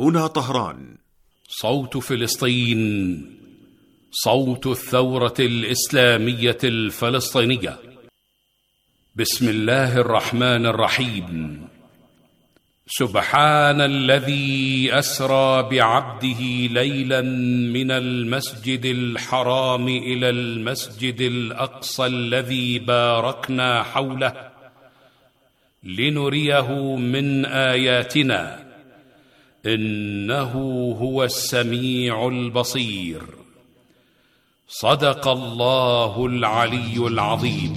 هنا طهران. صوت فلسطين، صوت الثورة الإسلامية الفلسطينية. بسم الله الرحمن الرحيم. سبحان الذي أسرى بعبده ليلا من المسجد الحرام إلى المسجد الأقصى الذي باركنا حوله لنريه من آياتنا إنه هو السميع البصير. صدق الله العلي العظيم.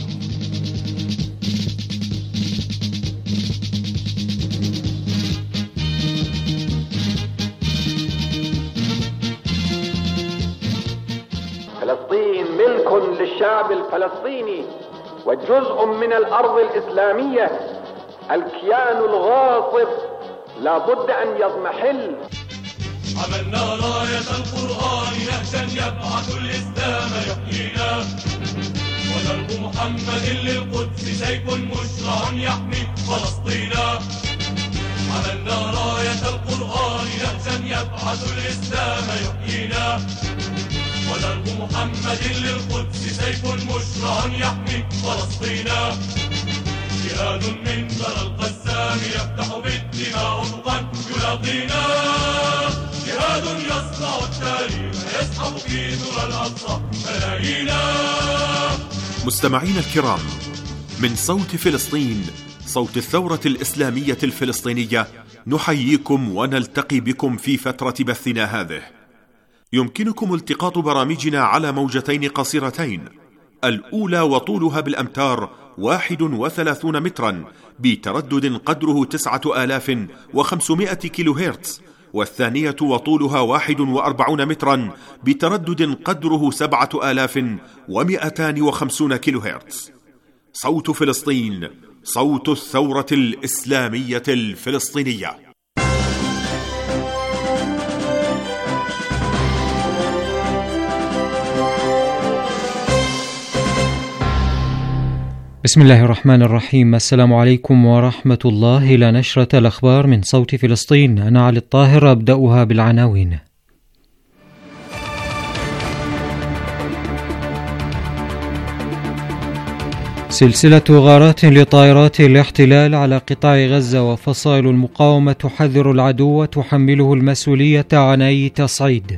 فلسطين ملك للشعب الفلسطيني وجزء من الأرض الإسلامية. الكيان الغاصب لا بد أن يضمحل. عملنا راية القرآن نهجا يبعث الإسلام يحيينا، ودرب محمد للقدس سيف مشرع يحمي فلسطينا. عملنا راية القرآن نهجا يبعث الإسلام يحيينا، ودرب محمد للقدس سيف مشرع يحمي فلسطينا. جهاد من ثرى القسام يفتح بالدماء أفقا يلاقينا، جهاد يصنع التاريخ يسحب في ذرى الأقصى ملايينا. مستمعين الكرام، من صوت فلسطين، صوت الثورة الإسلامية الفلسطينية، نحييكم ونلتقي بكم في فترة بثنا هذه. يمكنكم التقاط برامجنا على موجتين قصيرتين، الأولى وطولها بالأمتار 31 مترا بتردد قدره 9500 كيلو هرتز، والثانية وطولها 41 مترا بتردد قدره 7250 كيلو هرتز. صوت فلسطين، صوت الثورة الإسلامية الفلسطينية. بسم الله الرحمن الرحيم. السلام عليكم ورحمة الله. إلى نشرة الأخبار من صوت فلسطين. أنا علي الطاهر، أبدأها بالعناوين. سلسلة غارات لطائرات الاحتلال على قطاع غزة، وفصائل المقاومة تحذر العدو وتحمله المسؤولية عن أي تصعيد.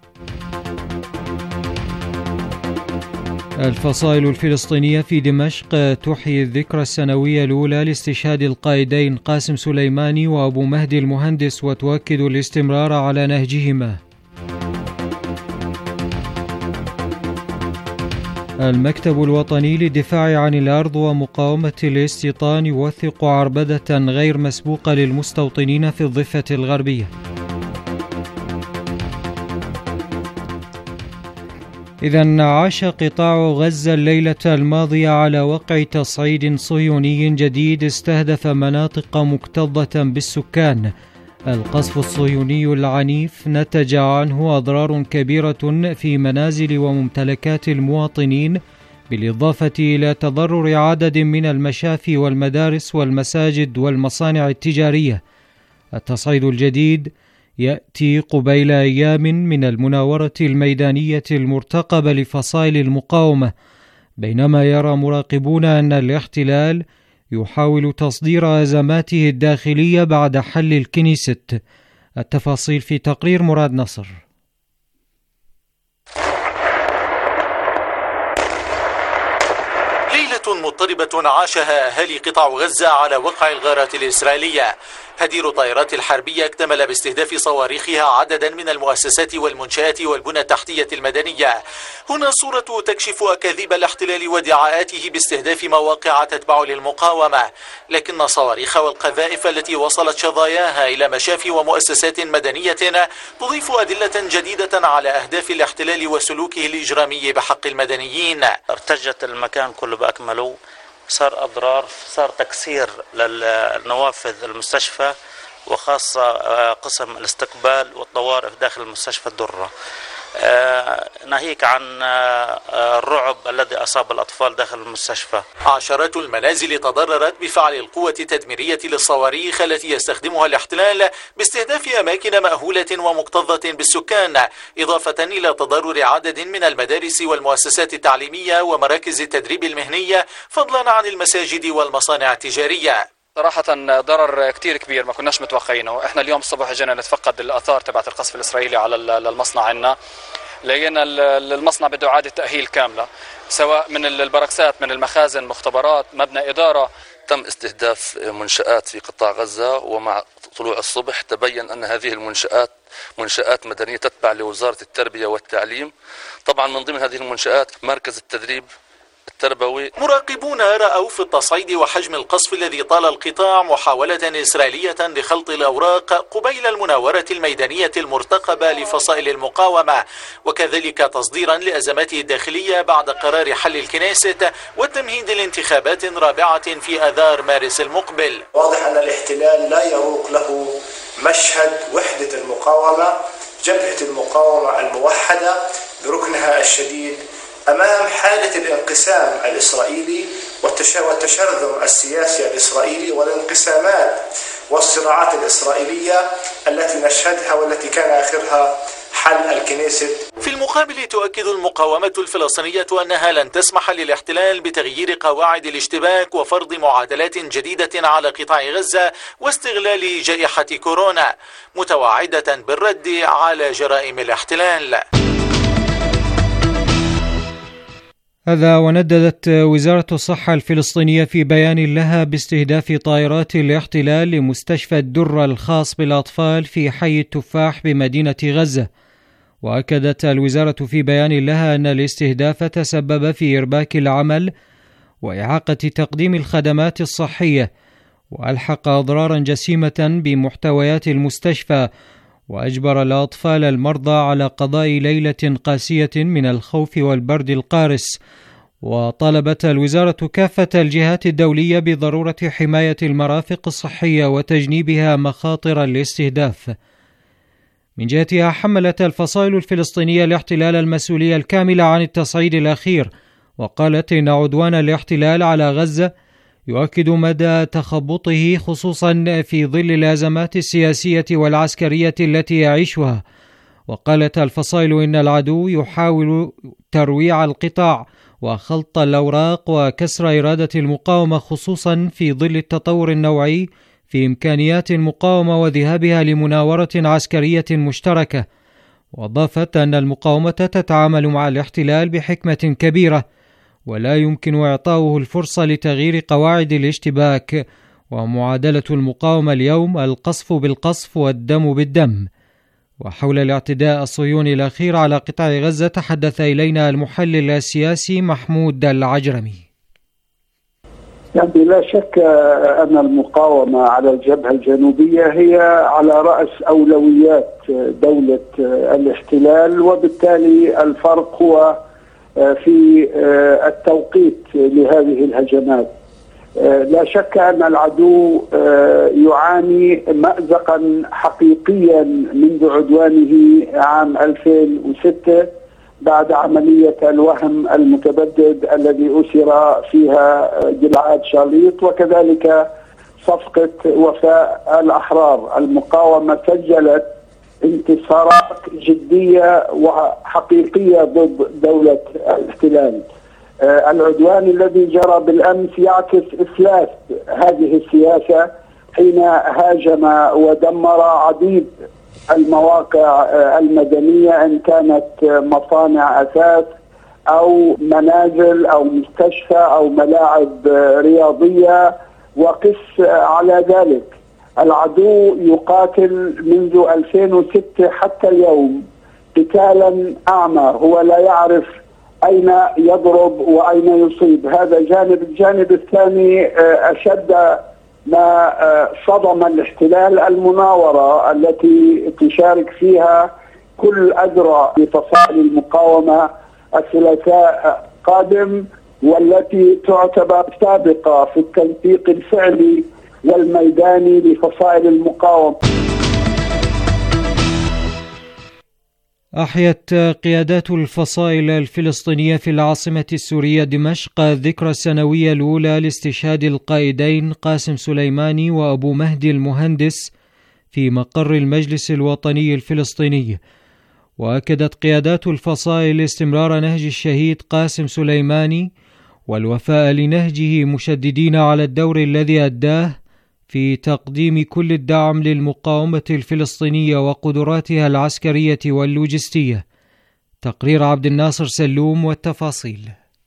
الفصائل الفلسطينية في دمشق تحيي الذكرى السنوية الأولى لاستشهاد القائدين قاسم سليماني وأبو مهدي المهندس، وتؤكد الاستمرار على نهجهما. المكتب الوطني للدفاع عن الأرض ومقاومة الاستيطان يوثق عربدة غير مسبوقة للمستوطنين في الضفة الغربية. إذن عاش قطاع غزة الليلة الماضية على وقع تصعيد صهيوني جديد استهدف مناطق مكتظة بالسكان. القصف الصهيوني العنيف نتج عنه أضرار كبيرة في منازل وممتلكات المواطنين، بالإضافة إلى تضرر عدد من المشافي والمدارس والمساجد والمصانع التجارية. التصعيد الجديد يأتي قبيل أيام من المناورة الميدانية المرتقبة لفصائل المقاومة، بينما يرى مراقبون أن الاحتلال يحاول تصدير أزماته الداخلية بعد حل الكنيست. التفاصيل في تقرير مراد نصر. ليلة مضطربة عاشها أهالي قطاع غزة على وقع الغارات الإسرائيلية. هدير الطائرات الحربية اكتمل باستهداف صواريخها عددا من المؤسسات والمنشآت والبنى التحتية المدنية. هنا صورة تكشف أكاذيب الاحتلال وادعاءاته باستهداف مواقع تتبع للمقاومة، لكن صواريخ والقذائف التي وصلت شظاياها إلى مشافي ومؤسسات مدنية تضيف أدلة جديدة على أهداف الاحتلال وسلوكه الإجرامي بحق المدنيين. ارتجت المكان كله بأكمله، صار أضرار، صار تكسير للنوافذ المستشفى، وخاصة قسم الاستقبال والطوارئ داخل المستشفى الدرة. ناهيك عن الرعب الذي أصاب الأطفال داخل المستشفى. عشرات المنازل تضررت بفعل القوة التدميرية للصواريخ التي يستخدمها الاحتلال باستهداف أماكن مأهولة ومكتظة بالسكان، إضافة إلى تضرر عدد من المدارس والمؤسسات التعليمية ومراكز التدريب المهنية، فضلا عن المساجد والمصانع التجارية. صراحة ضرر كتير كبير ما كناش متوقعينه. احنا اليوم الصبح جينا نتفقد الآثار تبعت القصف الإسرائيلي على المصنع عنا. لقينا المصنع بده إعادة تأهيل كاملة، سواء من البركسات، من المخازن، مختبرات، مبنى إدارة. تم استهداف منشآت في قطاع غزة، ومع طلوع الصبح تبين أن هذه المنشآت منشآت مدنية تتبع لوزارة التربية والتعليم. طبعا من ضمن هذه المنشآت مركز التدريب التربوي. مراقبون رأوا في التصعيد وحجم القصف الذي طال القطاع محاولة إسرائيلية لخلط الأوراق قبيل المناورة الميدانية المرتقبة لفصائل المقاومة، وكذلك تصديرا لأزماته الداخلية بعد قرار حل الكنيست والتمهيد لانتخابات رابعة في آذار مارس المقبل. واضح أن الاحتلال لا يروق له مشهد وحدة المقاومة، جبهة المقاومة الموحدة بركنها الشديد أمام حالة الانقسام الإسرائيلي والتشرذم السياسي الإسرائيلي والانقسامات والصراعات الإسرائيلية التي نشهدها والتي كان آخرها حل الكنيست. في المقابل تؤكد المقاومة الفلسطينية أنها لن تسمح للاحتلال بتغيير قواعد الاشتباك وفرض معادلات جديدة على قطاع غزة واستغلال جائحة كورونا، متوعدة بالرد على جرائم الاحتلال. هذا ونددت وزارة الصحة الفلسطينية في بيان لها باستهداف طائرات الاحتلال لمستشفى الدرة الخاص بالأطفال في حي التفاح بمدينة غزة. وأكدت الوزارة في بيان لها أن الاستهداف تسبب في إرباك العمل وإعاقة تقديم الخدمات الصحية، وألحق أضرارا جسيمة بمحتويات المستشفى، وأجبر الأطفال المرضى على قضاء ليلة قاسية من الخوف والبرد القارس. وطالبت الوزارة كافة الجهات الدولية بضرورة حماية المرافق الصحية وتجنيبها مخاطر الاستهداف. من جهتها حملت الفصائل الفلسطينية الاحتلال المسؤولية الكاملة عن التصعيد الأخير، وقالت إن عدوان الاحتلال على غزة يؤكد مدى تخبطه خصوصا في ظل الأزمات السياسية والعسكرية التي يعيشها. وقالت الفصائل إن العدو يحاول ترويع القطاع وخلط الأوراق وكسر إرادة المقاومة، خصوصا في ظل التطور النوعي في إمكانيات المقاومة وذهابها لمناورة عسكرية مشتركة. وأضافت أن المقاومة تتعامل مع الاحتلال بحكمة كبيرة، ولا يمكن إعطاؤه الفرصة لتغيير قواعد الاشتباك، ومعادلة المقاومة اليوم القصف بالقصف والدم بالدم. وحول الاعتداء الصهيوني الأخير على قطاع غزة تحدث إلينا المحلل السياسي محمود العجرمي. يعني لا شك أن المقاومة على الجبهة الجنوبية هي على رأس أولويات دولة الاحتلال، وبالتالي الفرق هو في التوقيت لهذه الهجمات. لا شك أن العدو يعاني مأزقا حقيقيا منذ عدوانه عام 2006 بعد عملية الوهم المتبدد الذي أسر فيها جلعاد شاليط، وكذلك صفقة وفاء الأحرار. المقاومة سجلت انتصارات جدية وحقيقية ضد دولة الاحتلال. العدوان الذي جرى بالأمس يعكس إفلاس هذه السياسة حين هاجم ودمر عديد المواقع المدنية، إن كانت مصانع أثاث أو منازل أو مستشفى أو ملاعب رياضية. وقس على ذلك العدو يقاتل منذ 2006 حتى اليوم قتالا أعمى، هو لا يعرف أين يضرب وأين يصيب. هذا جانب. الجانب الثاني أشد ما صدم الاحتلال المناورة التي تشارك فيها كل أذرع لفصائل المقاومة الثلاثاء قادم، والتي تعتبر سابقة في التنسيق الفعلي والميداني لفصائل المقاومة. أحيت قيادات الفصائل الفلسطينية في العاصمة السورية دمشق الذكرى السنوية الأولى لاستشهاد القائدين قاسم سليماني وأبو مهدي المهندس في مقر المجلس الوطني الفلسطيني. وأكدت قيادات الفصائل استمرار نهج الشهيد قاسم سليماني والوفاء لنهجه، مشددين على الدور الذي أداه في تقديم كل الدعم للمقاومة الفلسطينية وقدراتها العسكرية واللوجستية. تقرير عبد الناصر سلوم والتفاصيل.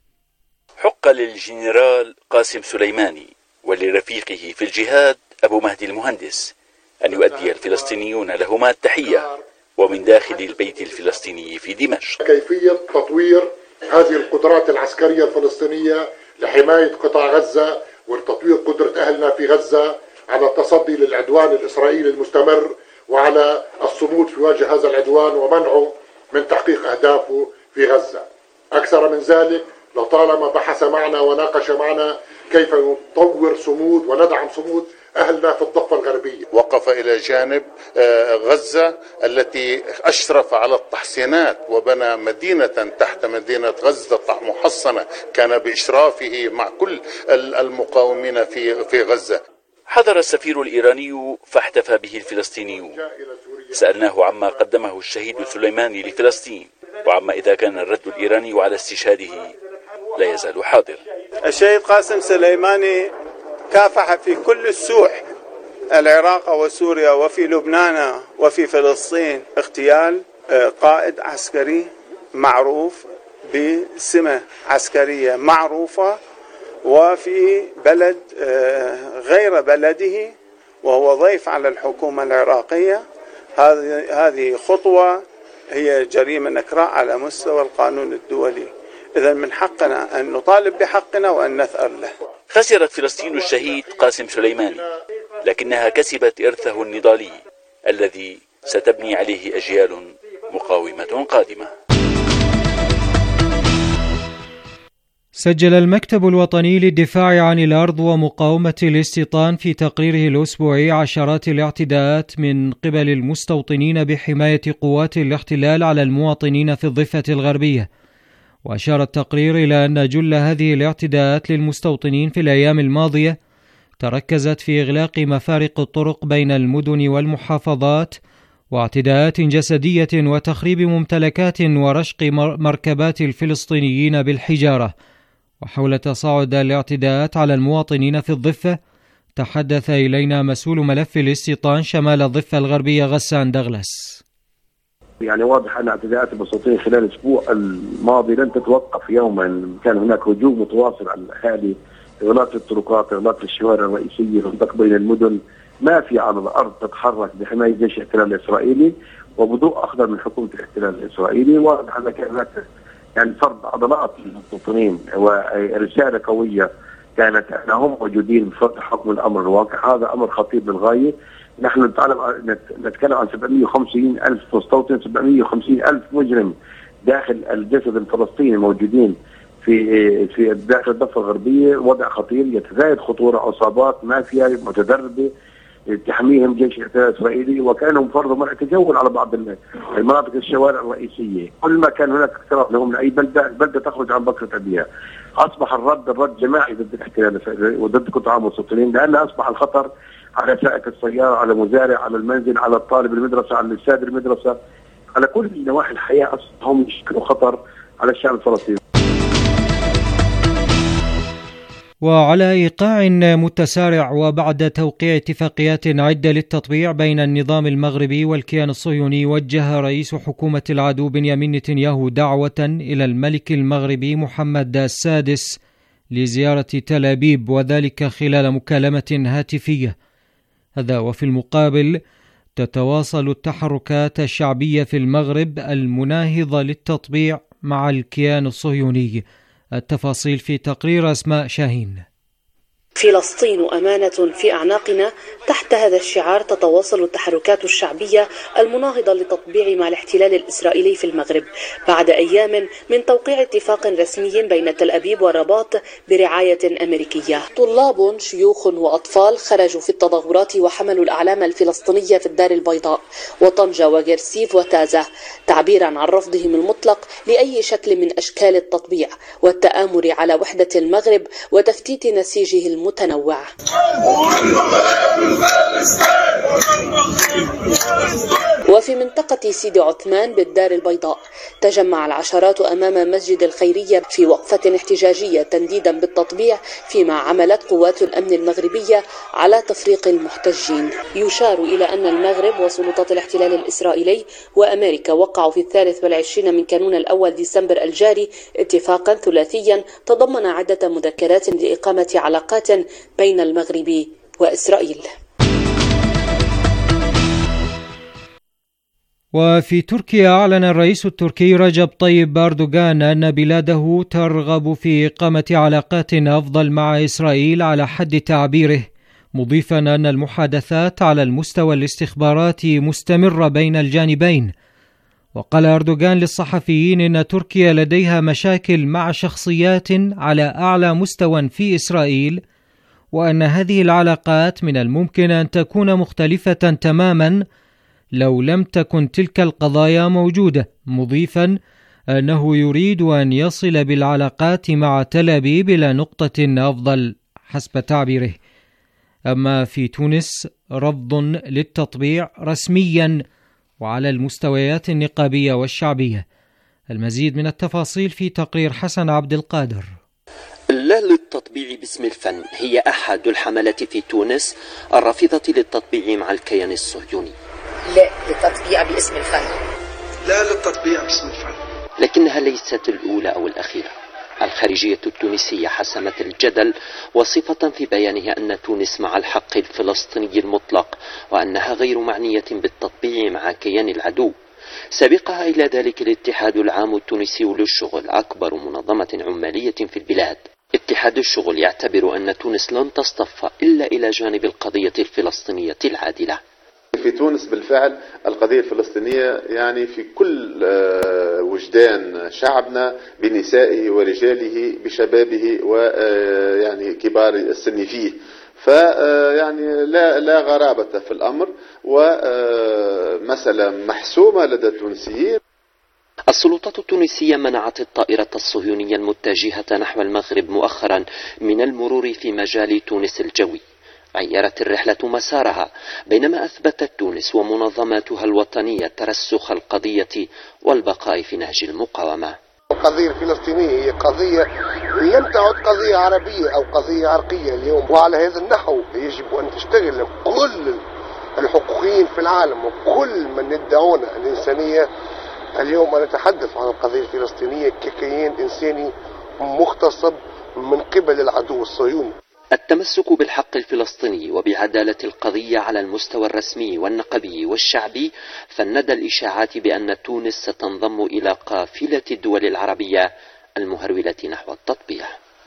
حق للجنرال قاسم سليماني ولرفيقه في الجهاد أبو مهدي المهندس أن يؤدي الفلسطينيون لهما التحية ومن داخل البيت الفلسطيني في دمشق. كيفية تطوير هذه القدرات العسكرية الفلسطينية لحماية قطاع غزة وتطوير قدرة أهلنا في غزة على التصدي للعدوان الإسرائيلي المستمر وعلى الصمود في وجه هذا العدوان ومنعه من تحقيق أهدافه في غزة. أكثر من ذلك، لطالما بحث معنا وناقش معنا كيف نطور صمود وندعم صمود أهلنا في الضفة الغربية. وقف إلى جانب غزة التي أشرف على التحصينات وبنى مدينة تحت مدينة غزة محصنة كان بإشرافه مع كل المقاومين في غزة. حضر السفير الإيراني فاحتفى به الفلسطينيون. سألناه عما قدمه الشهيد سليماني لفلسطين وعما إذا كان الرد الإيراني على استشهاده لا يزال حاضر. الشهيد قاسم سليماني كافح في كل السوح، العراق وسوريا وفي لبنان وفي فلسطين، اغتيال قائد عسكري معروف بسمة عسكرية معروفة وفي بلد غير بلده وهو ضيف على الحكومة العراقية. هذه خطوة هي جريمة نكراء على مستوى القانون الدولي. إذا من حقنا أن نطالب بحقنا وأن نثأر له. خسرت فلسطين الشهيد قاسم سليماني، لكنها كسبت إرثه النضالي الذي ستبني عليه أجيال مقاومة قادمة. سجل المكتب الوطني للدفاع عن الأرض ومقاومة الاستيطان في تقريره الأسبوعي عشرات الاعتداءات من قبل المستوطنين بحماية قوات الاحتلال على المواطنين في الضفة الغربية. وأشار التقرير إلى أن جل هذه الاعتداءات للمستوطنين في الأيام الماضية تركزت في إغلاق مفارق الطرق بين المدن والمحافظات، واعتداءات جسدية وتخريب ممتلكات ورشق مركبات الفلسطينيين بالحجارة. وحول تصاعد الاعتداءات على المواطنين في الضفة تحدث إلينا مسؤول ملف الاستيطان شمال الضفة الغربية غسان دغلس. يعني واضح أن اعتداءات المستوطنين خلال الأسبوع الماضي لن تتوقف يوما. كان هناك هجوم متواصل على الأهالي، إغلاق الطرقات، إغلاق الشوارع الرئيسية، الضغط بين المدن، ما في على الأرض تتحرك بحماية جيش الاحتلال الإسرائيلي وبضوء أخضر من حكومة الاحتلال الإسرائيلي. واضح أن كان هناك يعني فرض عضلات للمستوطنين ورسالة قوية كانت أنهم موجودين بفرض حكم الأمر الواقع. هذا أمر خطير للغاية. نحن نتكلم عن 750 ألف مستوطن، 750 ألف مجرم داخل الجسد الفلسطيني موجودين في داخل الضفة الغربية. وضع خطير يتزايد خطورة، عصابات مافيا متدربة تحميهم جيش الاحتلال الإسرائيلي، وكانهم فرضوا منع تجول على بعض المناطق الشوارع الرئيسية. كل ما كان هناك اقتراب لهم من أي بلدة تخرج عن بكرة أبيها. أصبح الرد جماعي ضد الاحتلال وضد قطاع المستوطنين، لأن أصبح الخطر على سائق السيارة، على مزارع، على المنزل، على الطالب المدرسة، على الأستاذ المدرسة، على كل نواحي الحياة. هم يشكلوا خطر على الشعب الفلسطيني. وعلى إيقاع متسارع وبعد توقيع اتفاقيات عدة للتطبيع بين النظام المغربي والكيان الصهيوني، وجه رئيس حكومة العدو بنيامين نتنياهو دعوة إلى الملك المغربي محمد السادس لزيارة تل أبيب، وذلك خلال مكالمة هاتفية. هذا وفي المقابل تتواصل التحركات الشعبية في المغرب المناهضة للتطبيع مع الكيان الصهيوني. التفاصيل في تقرير أسماء شاهين. فلسطين أمانة في أعناقنا تحت هذا الشعار تتواصل التحركات الشعبية المناهضة للتطبيع مع الاحتلال الإسرائيلي في المغرب بعد أيام من توقيع اتفاق رسمي بين تل أبيب والرباط برعاية أمريكية. طلاب، شيوخ وأطفال خرجوا في التظاهرات وحملوا الأعلام الفلسطينية في الدار البيضاء وطنجة وجرسيف وتازة تعبيرا عن رفضهم المطلق لأي شكل من أشكال التطبيع والتآمر على وحدة المغرب وتفتيت نسيجه المتنوع. وفي منطقة سيدي عثمان بالدار البيضاء تجمع العشرات أمام مسجد الخيرية في وقفة احتجاجية تنديدا بالتطبيع، فيما عملت قوات الأمن المغربية على تفريق المحتجين. يشار إلى أن المغرب وسلطات الاحتلال الإسرائيلي وأمريكا وقعوا في 23 من كانون الأول ديسمبر الجاري اتفاقا ثلاثيا تضمن عدة مذكرات لإقامة علاقات بين المغرب وإسرائيل. وفي تركيا أعلن الرئيس التركي رجب طيب أردوغان أن بلاده ترغب في إقامة علاقات أفضل مع إسرائيل على حد تعبيره، مضيفا أن المحادثات على المستوى الاستخباراتي مستمرة بين الجانبين. وقال أردوغان للصحفيين إن تركيا لديها مشاكل مع شخصيات على أعلى مستوى في إسرائيل، وأن هذه العلاقات من الممكن أن تكون مختلفة تماما لو لم تكن تلك القضايا موجودة، مضيفا أنه يريد أن يصل بالعلاقات مع تل أبيب إلى نقطة أفضل حسب تعبيره. أما في تونس رفض للتطبيع رسميا وعلى المستويات النقابية والشعبية. المزيد من التفاصيل في تقرير حسن عبد القادر. لا للتطبيع باسم الفن هي أحد الحملات في تونس الرافضة للتطبيع مع الكيان الصهيوني. لا للتطبيع باسم الفن. لا للتطبيع باسم الفن. لكنها ليست الأولى أو الأخيرة. الخارجية التونسية حسمت الجدل وصفة في بيانها أن تونس مع الحق الفلسطيني المطلق وأنها غير معنية بالتطبيع مع كيان العدو. سبقها إلى ذلك الاتحاد العام التونسي للشغل، أكبر منظمة عمالية في البلاد. اتحاد الشغل يعتبر أن تونس لن تصطف إلا إلى جانب القضية الفلسطينية العادلة. في تونس بالفعل القضية الفلسطينية يعني في كل وجدان شعبنا، بنسائه ورجاله بشبابه ويعني كبار السن فيه، فيعني لا غرابة في الأمر، ومسألة محسومة لدى التونسيين. السلطات التونسية منعت الطائرة الصهيونية المتجهة نحو المغرب مؤخرا من المرور في مجال تونس الجوي. غيرت الرحلة مسارها، بينما أثبتت تونس ومنظماتها الوطنية ترسخ القضية والبقاء في نهج المقاومة. القضية الفلسطينية هي قضية لم تعد قضية عربية أو قضية عرقية اليوم، وعلى هذا النحو يجب أن تشتغل كل الحقوقيين في العالم وكل من يدعون الإنسانية اليوم نتحدث عن القضية الفلسطينية ككيان إنساني مغتصب من قبل العدو الصهيوني. التمسك بالحق الفلسطيني وبعدالة القضية على المستوى الرسمي والنقبي والشعبي فند الإشاعات بأن تونس ستنضم إلى قافلة الدول العربية المهرولة نحو التطبيع.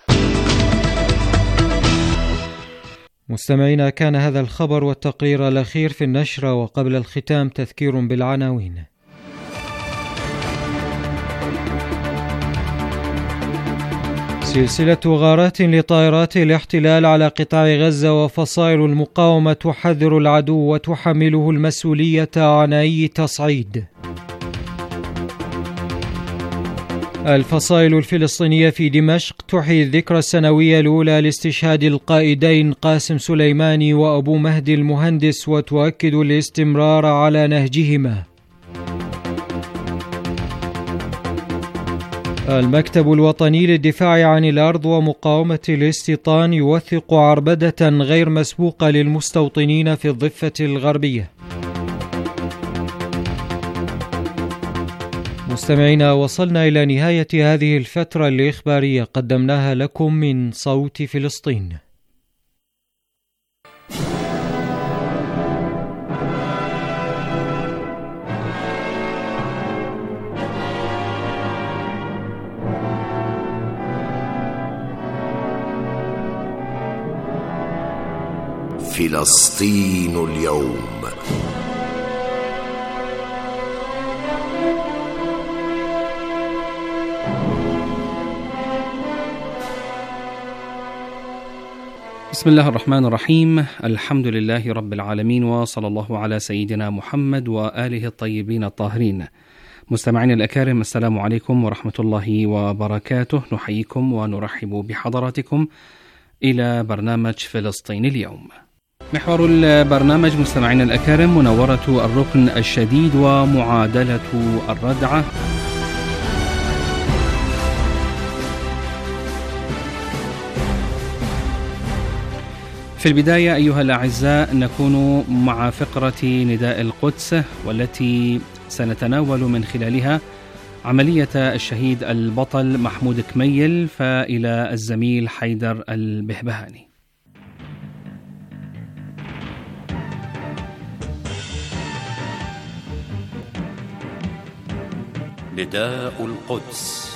مستمعينا، كان هذا الخبر والتقرير الأخير في النشرة، وقبل الختام تذكير بالعناوين. سلسلة غارات لطائرات الاحتلال على قطاع غزة، وفصائل المقاومة تحذر العدو وتحمله المسؤولية عن أي تصعيد. الفصائل الفلسطينية في دمشق تحيي الذكرى السنوية الأولى لاستشهاد القائدين قاسم سليماني وأبو مهدي المهندس، وتؤكد الاستمرار على نهجهما. المكتب الوطني للدفاع عن الأرض ومقاومة الاستيطان يوثق عربدة غير مسبوقة للمستوطنين في الضفة الغربية. مستمعينا، وصلنا إلى نهاية هذه الفترة الإخبارية قدمناها لكم من صوت فلسطين. فلسطين اليوم. بسم الله الرحمن الرحيم. الحمد لله رب العالمين، وصلى الله على سيدنا محمد وآله الطيبين الطاهرين. مستمعين الأكارم، السلام عليكم ورحمة الله وبركاته. نحييكم ونرحب بحضراتكم إلى برنامج فلسطين اليوم. محور البرنامج مستمعين الأكارم مناورة الركن الشديد ومعادلة الردعة. في البداية أيها الأعزاء نكون مع فقرة نداء القدس، والتي سنتناول من خلالها عملية الشهيد البطل محمود كميل، فإلى الزميل حيدر البهبهاني. نداء القدس.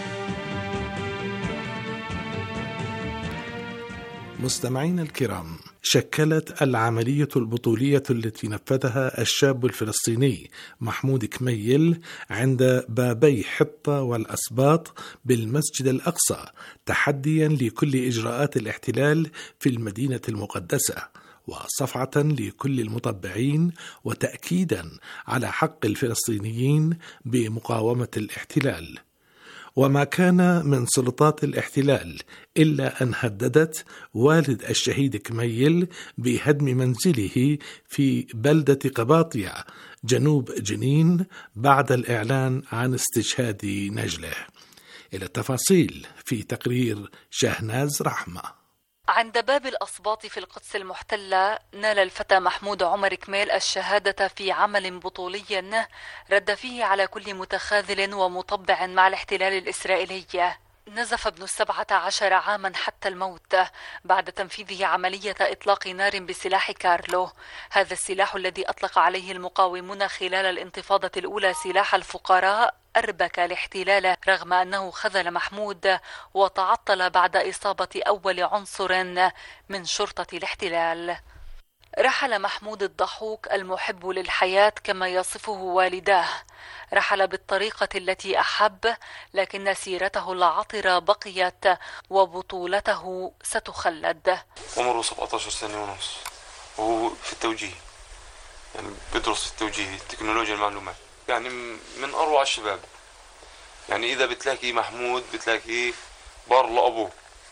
مستمعين الكرام، شكلت العملية البطولية التي نفذها الشاب الفلسطيني محمود كميل عند بابي حطة والأسباط بالمسجد الأقصى تحديا لكل إجراءات الاحتلال في المدينة المقدسة، وصفعة لكل المطبعين، وتأكيدا على حق الفلسطينيين بمقاومة الاحتلال. وما كان من سلطات الاحتلال إلا أن هددت والد الشهيد كميل بهدم منزله في بلدة قباطية جنوب جنين بعد الإعلان عن استشهاد نجله. إلى التفاصيل في تقرير شهناز رحمة. عند باب الأسباط في القدس المحتلة نال الفتى محمود عمر كميل الشهادة في عمل بطولي رد فيه على كل متخاذل ومطبع مع الاحتلال الإسرائيلي. نزف ابن 17 عاما حتى الموت بعد تنفيذه عملية إطلاق نار بسلاح كارلو، هذا السلاح الذي أطلق عليه المقاومون خلال الانتفاضة الأولى سلاح الفقراء أربك الاحتلال، رغم أنه خذل محمود وتعطل بعد إصابة أول عنصر من شرطة الاحتلال. رحل محمود الضحوك المحب للحياة كما يصفه والداه، رحل بالطريقة التي أحب، لكن سيرته العطرة بقيت وبطولته ستخلد. عمره 17 سنة ونص، وهو في التوجيه، يعني بدرس في التوجيه تكنولوجيا المعلومات، يعني من أروع الشباب. يعني إذا بتلاقي محمود بتلاقي بار لأبوه،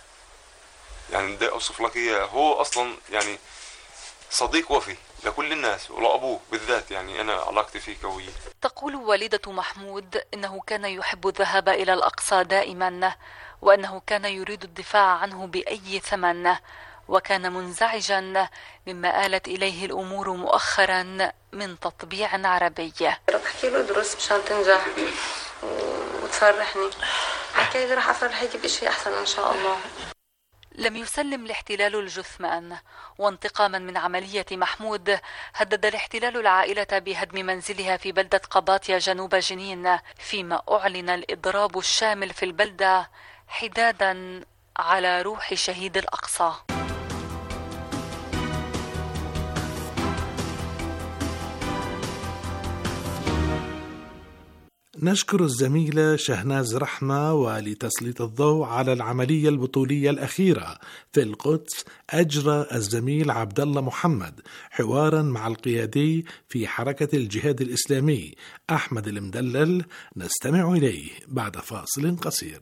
يعني بدي أوصف لك إياه. هو أصلا يعني صديق وفي لكل الناس ولأبوه بالذات، يعني أنا علاقتي فيه قوية. تقول والدة محمود إنه كان يحب الذهاب إلى الأقصى دائما، وأنه كان يريد الدفاع عنه بأي ثمن، وكان منزعجا مما آلت إليه الأمور مؤخرا من تطبيع عربي. بحكي له ادرس مشان تنجح وتفرحني، حكي لي راح أفرحك بشيء أحسن إن شاء الله. لم يسلم الاحتلال الجثمان، وانتقاما من عملية محمود هدد الاحتلال العائلة بهدم منزلها في بلدة قباطية جنوب جنين، فيما أعلن الإضراب الشامل في البلدة حدادا على روح شهيد الأقصى. نشكر الزميلة شهناز رحمة. ولتسليط الضوء على العملية البطولية الأخيرة في القدس، أجرى الزميل عبد الله محمد حوارا مع القيادي في حركة الجهاد الإسلامي أحمد المدلل، نستمع إليه بعد فاصل قصير.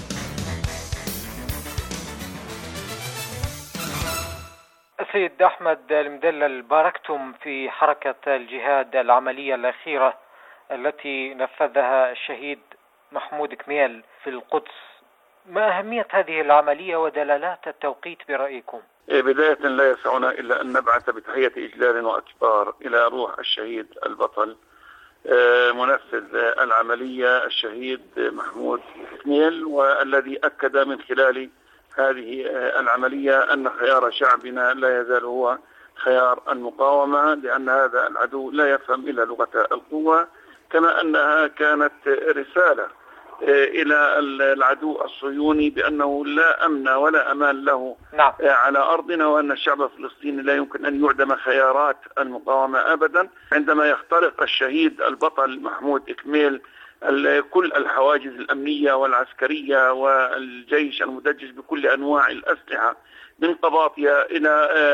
سيد أحمد المدلل، باركتم في حركة الجهاد العملية الأخيرة التي نفذها الشهيد محمود كميل في القدس. ما أهمية هذه العملية ودلالات التوقيت برأيكم؟ بداية لا يسعنا إلا أن نبعث بتحية إجلال وإكبار إلى روح الشهيد البطل منفذ العملية الشهيد محمود كميل، والذي أكد من خلال هذه العملية أن خيار شعبنا لا يزال هو خيار المقاومة، لأن هذا العدو لا يفهم إلا لغة القوة، كما أنها كانت رسالة إلى العدو الصهيوني بأنه لا أمن ولا أمان له على أرضنا، وأن الشعب الفلسطيني لا يمكن أن يعدم خيارات المقاومة أبدا. عندما يخترق الشهيد البطل محمود إكميل كل الحواجز الأمنية والعسكرية والجيش المدجج بكل أنواع الأسلحة من قباطية إلى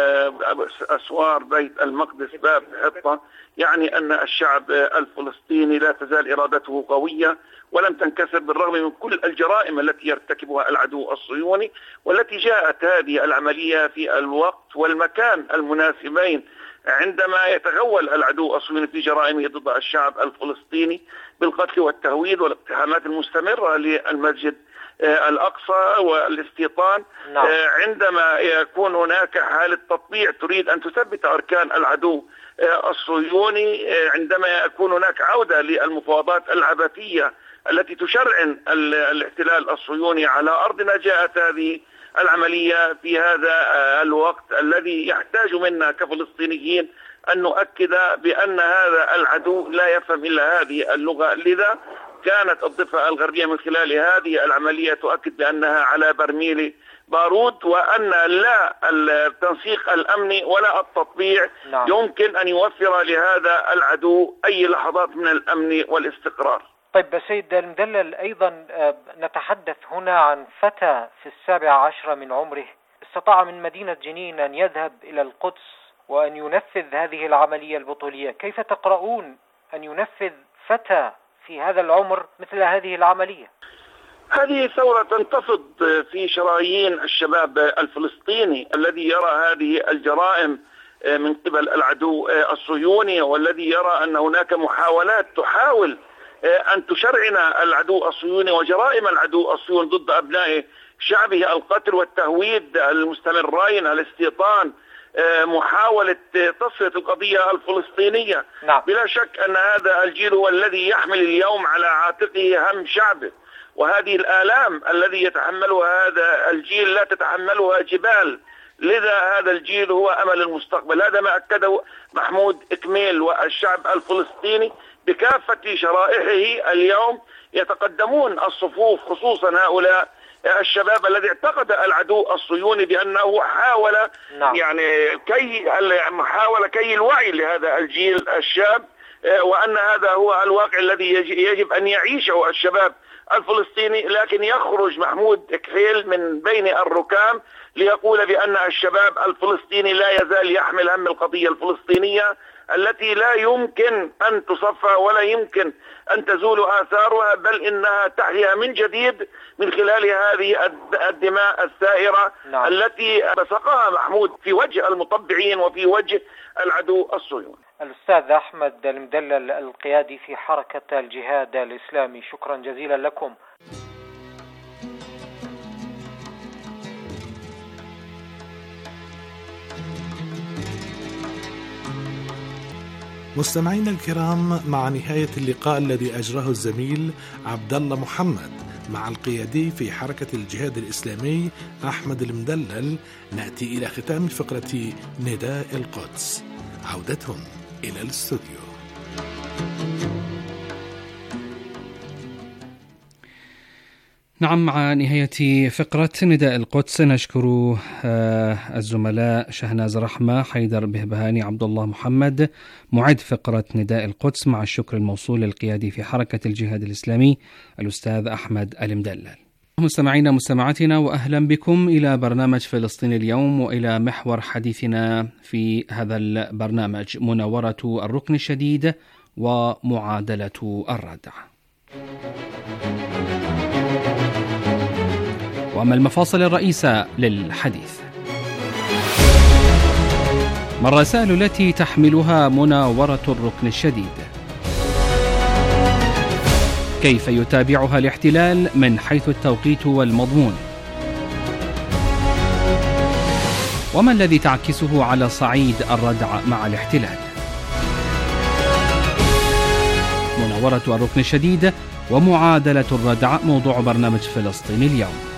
أسوار بيت المقدس باب حطة، يعني أن الشعب الفلسطيني لا تزال إرادته قوية ولم تنكسر بالرغم من كل الجرائم التي يرتكبها العدو الصهيوني، والتي جاءت هذه العملية في الوقت والمكان المناسبين عندما يتغول العدو الصهيوني في جرائمه ضد الشعب الفلسطيني بالقتل والتهويد والاقتحامات المستمرة للمسجد الأقصى والاستيطان. عندما يكون هناك حالة تطبيع تريد أن تثبت أركان العدو الصهيوني، عندما يكون هناك عودة للمفاوضات العبثية التي تشرعن الاحتلال الصهيوني على أرضنا، جاءت هذه العملية في هذا الوقت الذي يحتاج منا كفلسطينيين أن نؤكد بأن هذا العدو لا يفهم إلا هذه اللغة. لذا كانت الضفة الغربية من خلال هذه العملية تؤكد بأنها على برميل بارود، وأن لا التنسيق الأمني ولا التطبيع يمكن أن يوفر لهذا العدو أي لحظات من الأمن والاستقرار. طيب سيد المدلل، أيضا نتحدث هنا عن فتى في 17 من عمره استطاع من مدينة جنين أن يذهب إلى القدس وأن ينفذ هذه العملية البطولية. كيف تقرؤون أن ينفذ فتى في هذا العمر مثل هذه العملية؟ هذه ثورة تنتفض في شرايين الشباب الفلسطيني الذي يرى هذه الجرائم من قبل العدو الصهيوني، والذي يرى أن هناك محاولات تحاول أن تشرعن العدو الصهيوني وجرائم العدو الصهيوني ضد أبناء شعبه، القتل والتهويد المستمرين، الاستيطان، محاولة تصفية القضية الفلسطينية. بلا شك أن هذا الجيل هو الذي يحمل اليوم على عاتقه هم شعبه، وهذه الآلام الذي يتحملها هذا الجيل لا تتحملها جبال. لذا هذا الجيل هو أمل المستقبل. هذا ما أكده محمود إكميل، والشعب الفلسطيني بكافة شرائحه اليوم يتقدمون الصفوف، خصوصا هؤلاء الشباب الذي اعتقد العدو الصهيوني بأنه حاول يعني كي الوعي لهذا الجيل الشاب، وأن هذا هو الواقع الذي يجب أن يعيشه الشباب الفلسطيني. لكن يخرج محمود إكميل من بين الركام ليقول بأن الشباب الفلسطيني لا يزال يحمل هم القضية الفلسطينية التي لا يمكن أن تصفى ولا يمكن أن تزول آثارها، بل إنها تحيا من جديد من خلال هذه الدماء السائرة التي بصقها محمود في وجه المطبعين وفي وجه العدو الصهيوني. الأستاذ أحمد المدلل القيادي في حركة الجهاد الإسلامي، شكرا جزيلا لكم. مستمعينا الكرام، مع نهاية اللقاء الذي أجراه الزميل عبد الله محمد مع القيادي في حركة الجهاد الإسلامي أحمد المدلل، نأتي إلى ختام فقرة نداء القدس. عودتهم إلى الاستوديو. نعم، مع نهاية فقرة نداء القدس نشكر الزملاء شهناز رحمة، حيدر بهبهاني، عبد الله محمد معد فقرة نداء القدس، مع الشكر الموصول للقيادي في حركة الجهاد الإسلامي الأستاذ أحمد المدلل. مستمعينا مستمعاتنا، وأهلا بكم إلى برنامج فلسطين اليوم، وإلى محور حديثنا في هذا البرنامج مناورة الركن الشديد ومعادلة الردع. وما المفاصل الرئيسة للحديث؟ ما الرسائل التي تحملها مناورة الركن الشديد؟ كيف يتابعها الاحتلال من حيث التوقيت والمضمون؟ وما الذي تعكسه على صعيد الردع مع الاحتلال؟ مناورة الركن الشديد ومعادلة الردع موضوع برنامج فلسطين اليوم.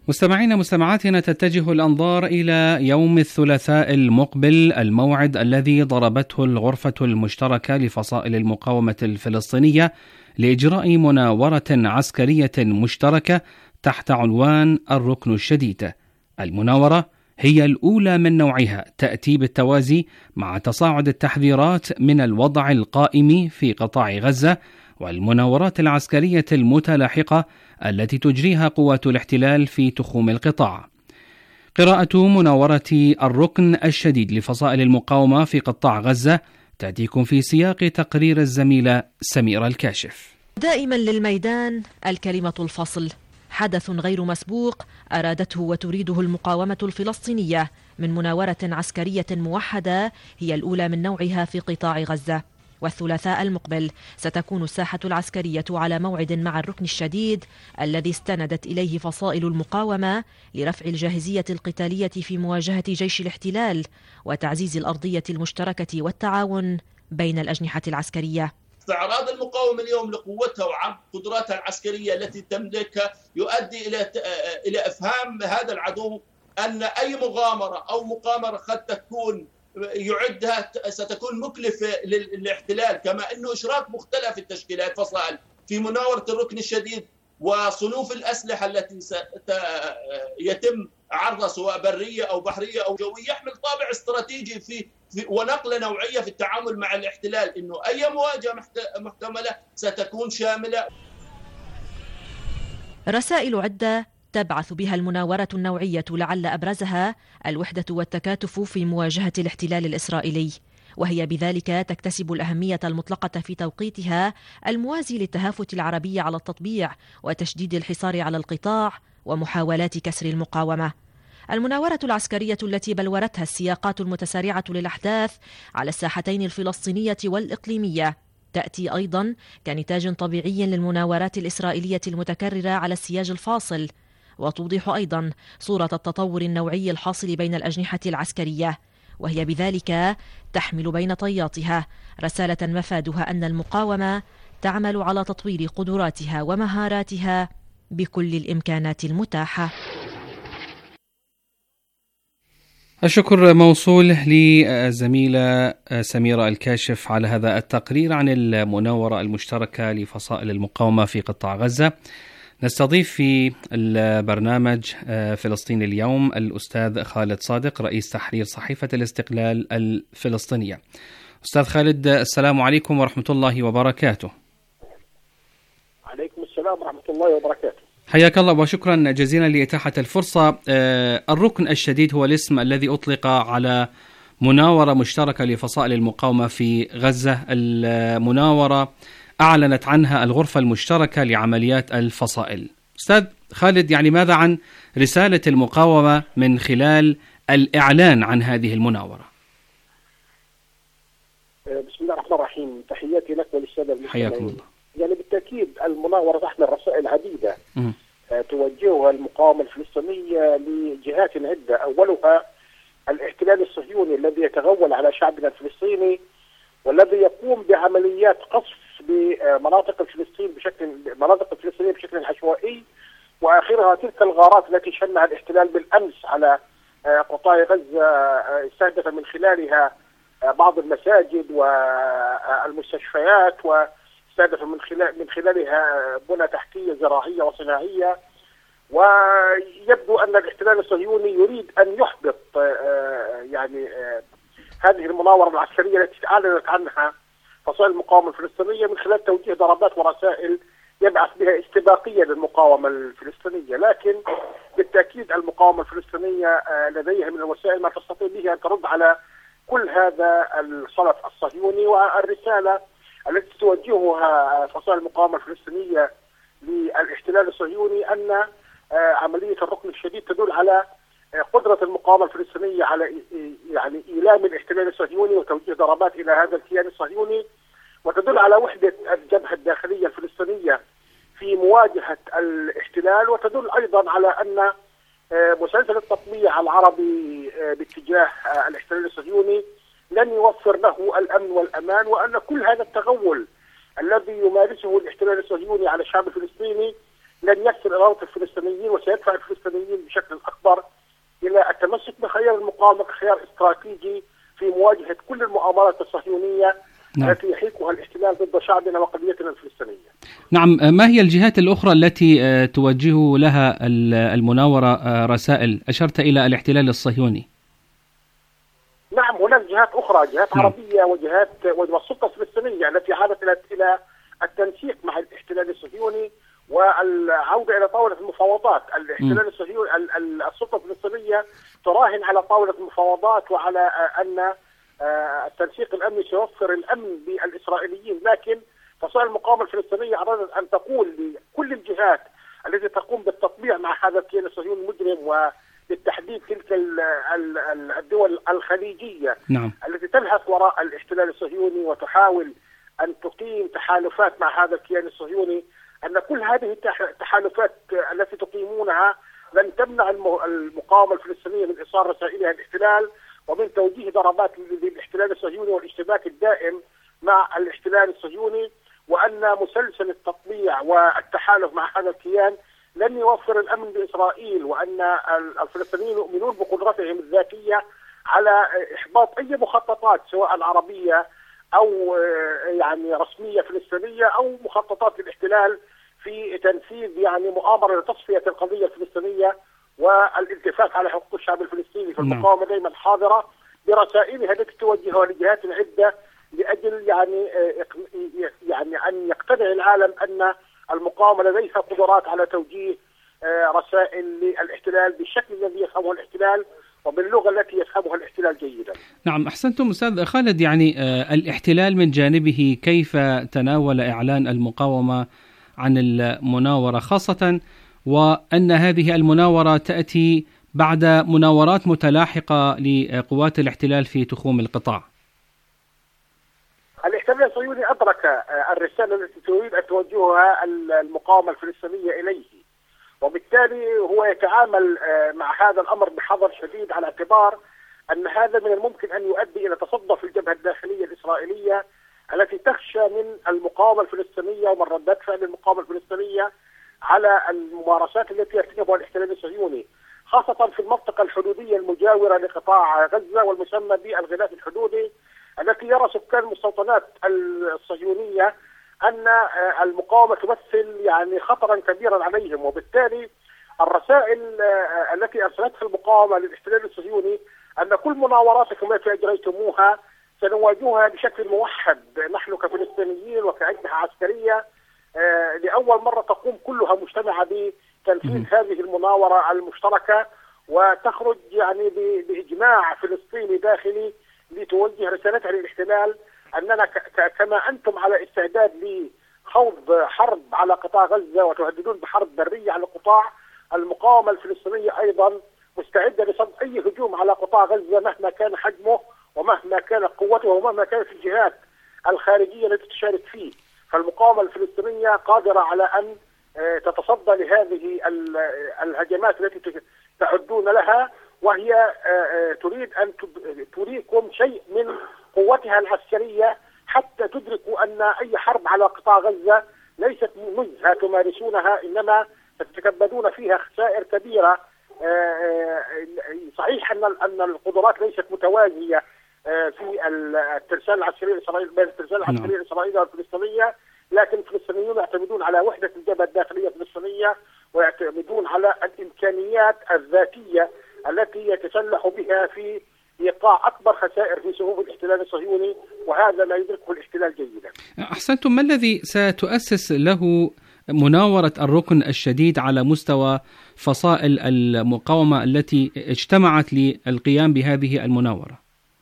مستمعينا مستمعاتنا، تتجه الأنظار إلى يوم الثلاثاء المقبل، الموعد الذي ضربته الغرفة المشتركة لفصائل المقاومة الفلسطينية لإجراء مناورة عسكرية مشتركة تحت عنوان الركن الشديد. المناورة هي الأولى من نوعها، تأتي بالتوازي مع تصاعد التحذيرات من الوضع القائم في قطاع غزة والمناورات العسكرية المتلاحقة التي تجريها قوات الاحتلال في تخوم القطاع. قراءة مناورة الركن الشديد لفصائل المقاومة في قطاع غزة تأتيكم في سياق تقرير الزميلة سميرة الكاشف. دائما للميدان الكلمة الفصل، حدث غير مسبوق أرادته وتريده المقاومة الفلسطينية من مناورة عسكرية موحدة هي الأولى من نوعها في قطاع غزة. والثلاثاء المقبل ستكون الساحة العسكرية على موعد مع الركن الشديد الذي استندت إليه فصائل المقاومة لرفع الجاهزية القتالية في مواجهة جيش الاحتلال وتعزيز الأرضية المشتركة والتعاون بين الأجنحة العسكرية. استعراض المقاومة اليوم لقوتها وعرض قدراتها العسكرية التي تملكها يؤدي إلى إفهام هذا العدو أن أي مغامرة أو مقامرة قد تكون يعدها ستكون مكلفة للاحتلال، كما أنه إشراك مختلف التشكيلات فصائل في مناورة الركن الشديد وصنوف الأسلحة التي يتم عرضها سواء برية أو بحرية أو جوية يحمل طابع استراتيجي في ونقلة نوعية في التعامل مع الاحتلال، أنه أي مواجهة محتملة ستكون شاملة. رسائل عدة تبعث بها المناورة النوعية لعل أبرزها الوحدة والتكاتف في مواجهة الاحتلال الإسرائيلي، وهي بذلك تكتسب الأهمية المطلقة في توقيتها الموازي للتهافت العربي على التطبيع وتشديد الحصار على القطاع ومحاولات كسر المقاومة. المناورة العسكرية التي بلورتها السياقات المتسارعة للأحداث على الساحتين الفلسطينية والإقليمية تأتي أيضا كنتاج طبيعي للمناورات الإسرائيلية المتكررة على السياج الفاصل، وتوضح أيضا صورة التطور النوعي الحاصل بين الأجنحة العسكرية، وهي بذلك تحمل بين طياتها رسالة مفادها أن المقاومة تعمل على تطوير قدراتها ومهاراتها بكل الإمكانات المتاحة. الشكر موصول للزميلة سميرة الكاشف على هذا التقرير عن المناورة المشتركة لفصائل المقاومة في قطاع غزة. نستضيف في البرنامج فلسطين اليوم الأستاذ خالد صادق، رئيس تحرير صحيفة الاستقلال الفلسطينية. أستاذ خالد، السلام عليكم ورحمة الله وبركاته. عليكم السلام ورحمة الله وبركاته. حياك الله وشكرا جزيلا لإتاحة الفرصة. الركن الشديد هو الاسم الذي أطلق على مناورة مشتركة لفصائل المقاومة في غزة. المناورة أعلنت عنها الغرفة المشتركة لعمليات الفصائل. أستاذ خالد، يعني ماذا عن رسالة المقاومة من خلال الإعلان عن هذه المناورة؟ بسم الله الرحمن الرحيم، تحياتي لك وللسادة المستمعين. حياكم الله. يعني بالتأكيد المناورة تحمل رسائل عديدة توجهها المقاومة الفلسطينية لجهات عدة، أولها الاحتلال الصهيوني الذي يتغول على شعبنا الفلسطيني والذي يقوم بعمليات قصف بمناطق مناطق الفلسطينية بشكل عشوائي، وآخرها تلك الغارات التي شنها الاحتلال بالأمس على قطاع غزة، استهدف من خلالها بعض المساجد والمستشفيات، واستهدف من خلالها بنى تحتية زراعية وصناعية. ويبدو أن الاحتلال الصهيوني يريد أن يحبط هذه المناورة العسكرية التي أعلنت عنها فصائل المقاومة الفلسطينية من خلال توجيه ضربات ورسائل يبعث بها استباقية للمقاومة الفلسطينية. لكن بالتأكيد المقاومة الفلسطينية لديها من الوسائل ما تستطيع به أن ترد على كل هذا الصلف الصهيوني، والرسالة التي توجهها فصائل المقاومة الفلسطينية للاحتلال الصهيوني أن عملية الركن الشديد تدل على قدرة المقاومة الفلسطينية على إيلام الاحتلال الصهيوني وتوجيه ضربات إلى هذا الكيان الصهيوني، وتدل على وحدة الجبهة الداخلية الفلسطينية في مواجهة الاحتلال، وتدل أيضا على أن مسلسل التطبيع العربي باتجاه الاحتلال الصهيوني لن يوفر له الأمن والأمان، وأن كل هذا التغول الذي يمارسه الاحتلال الصهيوني على الشعب الفلسطيني لن يصل إرادة الفلسطينيين، وسيدفع الفلسطينيين بشكل أكبر إلى التمسك بخيار المقاومة كخيار استراتيجي في مواجهة كل المؤامرات الصهيونية التي يحيكها الاحتلال ضد شعبنا وقضيتنا الفلسطينية. نعم، ما هي الجهات الأخرى التي توجه لها المناورة رسائل؟ أشرت إلى الاحتلال الصهيوني. نعم، هناك جهات أخرى، جهات عربية وجهات والسلطة الفلسطينية التي عادت إلى التنسيق مع الاحتلال الصهيوني والعودة إلى طاولة المفاوضات. الاحتلال الصهيوني، السلطة الفلسطينية تراهن على طاولة المفاوضات وعلى أن التنسيق الأمني سيوفر الأمن بالإسرائيليين، لكن فصائل المقاومة الفلسطينية أرادت أن تقول لكل الجهات التي تقوم بالتطبيع مع هذا الكيان الصهيوني المجرم، وبالتحديد تلك الدول الخليجية التي تلهث وراء الاحتلال الصهيوني وتحاول أن تقيم تحالفات مع هذا الكيان الصهيوني، أن كل هذه التحالفات التي تقيمونها لن تمنع المقاومة الفلسطينية من إيصال رسائلها الاحتلال ومن توجيه ضربات للاحتلال الصهيوني والاشتباك الدائم مع الاحتلال الصهيوني، وأن مسلسل التطبيع والتحالف مع هذا الكيان لن يوفر الأمن بإسرائيل، وأن الفلسطينيين يؤمنون بقدرتهم الذاتية على إحباط أي مخططات سواء عربية أو يعني رسمية فلسطينية أو مخططات الاحتلال في تنفيذ يعني مؤامرة لتصفية القضية الفلسطينية والاتفاق على حقوق الشعب الفلسطيني. فالمقاومة دائما حاضرة برسائلها التي توجهها لجهات عدة لأجل يعني أن يقتنع العالم أن المقاومة لديها قدرات على توجيه رسائل للاحتلال بالشكل الذي يفهمه الاحتلال وباللغة التي يفهمها الاحتلال جيدا. نعم، أحسنتم أستاذ خالد. يعني الاحتلال من جانبه كيف تناول إعلان المقاومة عن المناورة، خاصة وأن هذه المناورة تأتي بعد مناورات متلاحقة لقوات الاحتلال في تخوم القطاع؟ الاحتلال الصهيوني أدرك الرسالة التي تريد أن توجهها المقاومة الفلسطينية إليه، وبالتالي هو يتعامل مع هذا الأمر بحذر شديد، على اعتبار أن هذا من الممكن أن يؤدي إلى تصدى في الجبهة الداخلية الإسرائيلية التي تخشى من المقاومة الفلسطينية ومن ردات فعل المقاومة الفلسطينية على الممارسات التي يرتكبها الاحتلال الصهيوني، خاصة في المنطقة الحدودية المجاورة لقطاع غزة والمسمى بالغلاف الحدودي، التي يرى سكان المستوطنات الصهيونية أن المقاومة تمثل يعني خطرا كبيرا عليهم. وبالتالي الرسائل التي أرسلتها المقاومة للاحتلال الصهيوني أن كل مناوراتكم التي أجريتموها سنواجهها بشكل موحد، نحن كفلسطينيين وكأجنحة عسكرية لأول مرة تقوم كلها مجتمعة بتنفيذ هذه المناورة المشتركة، وتخرج يعني بإجماع فلسطيني داخلي لتوجه رسالتها للاحتلال أننا كما أنتم على استعداد لخوض حرب على قطاع غزة وتهددون بحرب برية على القطاع، المقاومة الفلسطينية أيضا مستعدة لصد أي هجوم على قطاع غزة مهما كان حجمه ومهما كانت قوته ومهما كانت الجهات الخارجية التي تشارك فيه. فالمقاومة الفلسطينية قادرة على أن تتصدى لهذه الهجمات التي تعدون لها، وهي تريد أن تريكم شيء من قوتها العسكرية حتى تدركوا أن أي حرب على قطاع غزة ليست نزهة تمارسونها، إنما تتكبدون فيها خسائر كبيرة. صحيح أن القدرات ليست متوازية في الترسانة العسكرية الإسرائيلية بين الترسانة العسكرية الإسرائيلية والفلسطينية، لكن الفلسطينيون يعتمدون على وحدة الجبهة الداخلية الفلسطينية ويعتمدون على الإمكانيات الذاتية التي يتسلح بها في إيقاع أكبر خسائر في صفوف الاحتلال الصهيوني، وهذا لا يدركه الاحتلال جيدا. أحسنتم. ما الذي ستؤسس له مناورة الركن الشديد على مستوى فصائل المقاومة التي اجتمعت للقيام بهذه المناورة؟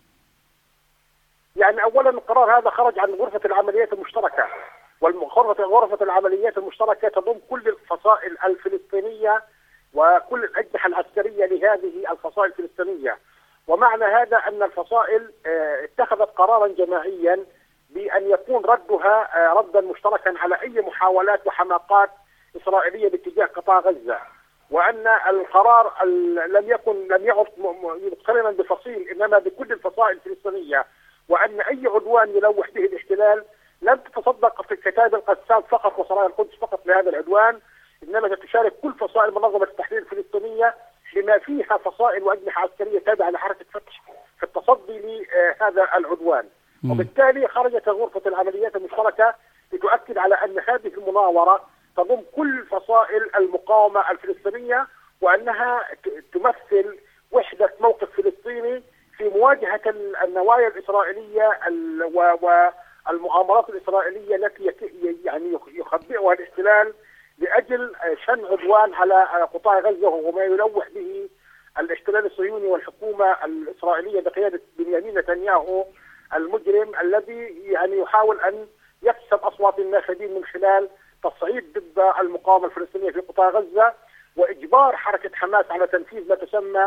يعني أولا القرار هذا خرج عن غرفة العمليات المشتركة، وغرفة العمليات المشتركة تضم كل الفصائل الفلسطينية وكل الأجنحة العسكرية لهذه الفصائل الفلسطينية. ومعنى هذا أن الفصائل اتخذت قرارا جماعيا بأن يكون ردها ردا مشتركا على أي محاولات وحماقات إسرائيلية باتجاه قطاع غزة، وأن القرار لم يعد مقترنا بفصيل إنما بكل الفصائل الفلسطينية، وأن أي عدوان يلوح به الاحتلال لم تتصدق في الكتائب القسام فقط وسرايا القدس فقط لهذا العدوان، إنما تشارك كل فصائل منظمة التحرير الفلسطينية بما فيها فصائل وأجنحة عسكرية تابعة لحركة فتح في التصدي لهذا العدوان. وبالتالي خرجت غرفة العمليات المشتركة لتؤكد على أن هذه المناورة تضم كل فصائل المقاومة الفلسطينية، وأنها تمثل وحدة موقف فلسطيني في مواجهة النوايا الإسرائيلية والمؤامرات الإسرائيلية التي يعني يخبئها الاحتلال لأجل شن عدوان على قطاع غزة، وما يلوح به الاحتلال الصهيوني والحكومة الإسرائيلية بقيادة بنيامين نتنياهو المجرم الذي يعني يحاول أن يكسب أصوات الناخبين من خلال تصعيد ضد المقاومة الفلسطينية في قطاع غزة وإجبار حركة حماس على تنفيذ ما تسمى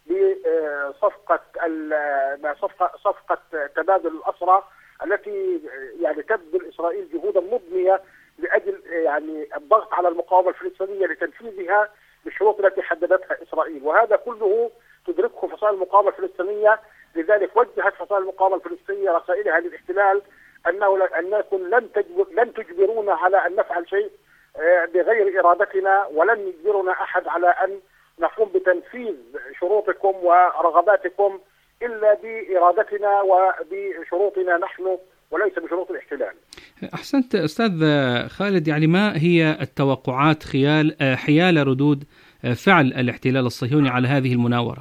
بصفقة تبادل الأسرى التي يعني تبذل إسرائيل جهودا مضنية لأجل يعني الضغط على المقاومة الفلسطينية لتنفيذها بالشروط التي حددتها إسرائيل، وهذا كله تدركه فصائل المقاومة الفلسطينية. لذلك وجهت فصائل المقاومة الفلسطينية رسائلها للاحتلال أنكم لن تجبرونا على أن نفعل شيء بغير إرادتنا، ولن يجبرنا أحد على أن نقوم بتنفيذ شروطكم ورغباتكم إلا بإرادتنا وبشروطنا نحن وليس بشروط الاحتلال. أحسنت أستاذ خالد، يعني ما هي التوقعات حيال ردود فعل الاحتلال الصهيوني على هذه المناورة؟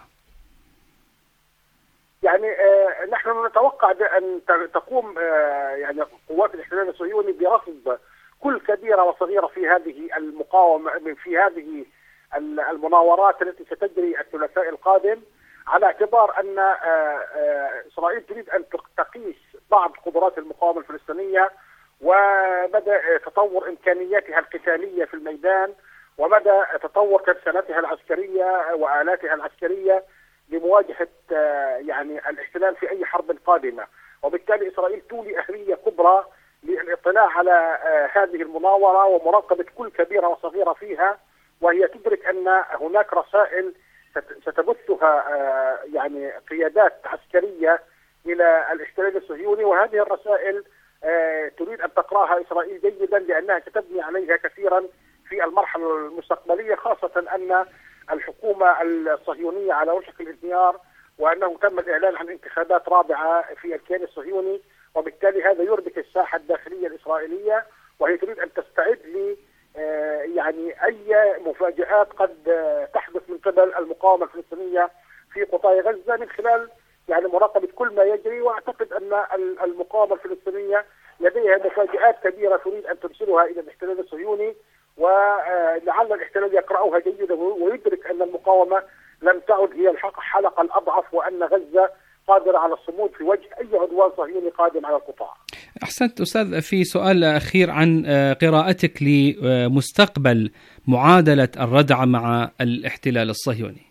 يعني نحن نتوقع أن تقوم يعني قوات الاحتلال الصهيوني برصد كل كبيرة وصغيرة في هذه المقاومة، في هذه المناورات التي ستجري الثلاثاء القادم، على اعتبار أن إسرائيل تريد أن تقيس بعض قدرات المقاومة الفلسطينية ومدى تطور إمكانياتها القتالية في الميدان ومدى تطور ترسانتها العسكرية وآلاتها العسكرية لمواجهة يعني الاحتلال في أي حرب قادمة. وبالتالي إسرائيل تولي أهمية كبرى للاطلاع على هذه المناورة ومراقبة كل كبيرة وصغيرة فيها، وهي تدرك أن هناك رسائل ستبثها يعني قيادات عسكرية إلى الاحتلال الصهيوني، وهذه الرسائل تريد أن تقرأها إسرائيل جيدا لأنها ستبني عليها كثيرا في المرحلة المستقبلية، خاصة أن الحكومة الصهيونية على وشك الانهيار وأنه تم الإعلان عن انتخابات رابعة في الكيان الصهيوني، وبالتالي هذا يربك الساحة الداخلية الإسرائيلية، وهي تريد أن تستعد يعني أي مفاجآت قد تحدث من قبل المقاومة الفلسطينية في قطاع غزة من خلال يعني مراقبة كل ما يجري. وأعتقد أن المقاومة الفلسطينية لديها مفاجآت كبيرة تريد أن ترسلها إلى الاحتلال الصهيوني، ولعل الاحتلال يقرأها جيدا ويدرك أن المقاومة لم تعد هي الحلقة الأضعف، وأن غزة قادرة على الصمود في وجه أي عدوان صهيوني قادم على القطاع. أحسنت أستاذ، في سؤال أخير عن قراءتك لمستقبل معادلة الردع مع الاحتلال الصهيوني.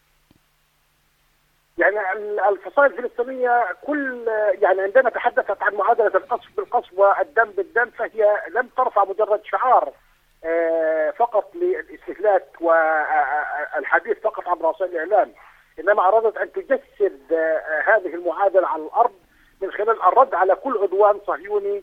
يعني الفصائل الفلسطينية يعني عندما تحدثت عن معادلة القصف بالقصف والدم بالدم، فهي لم ترفع مجرد شعار فقط للاستهلاك والحديث فقط عبر وسائل الإعلام، إنما أرادت أن تجسد هذه المعادلة على الأرض من خلال الرد على كل عدوان صهيوني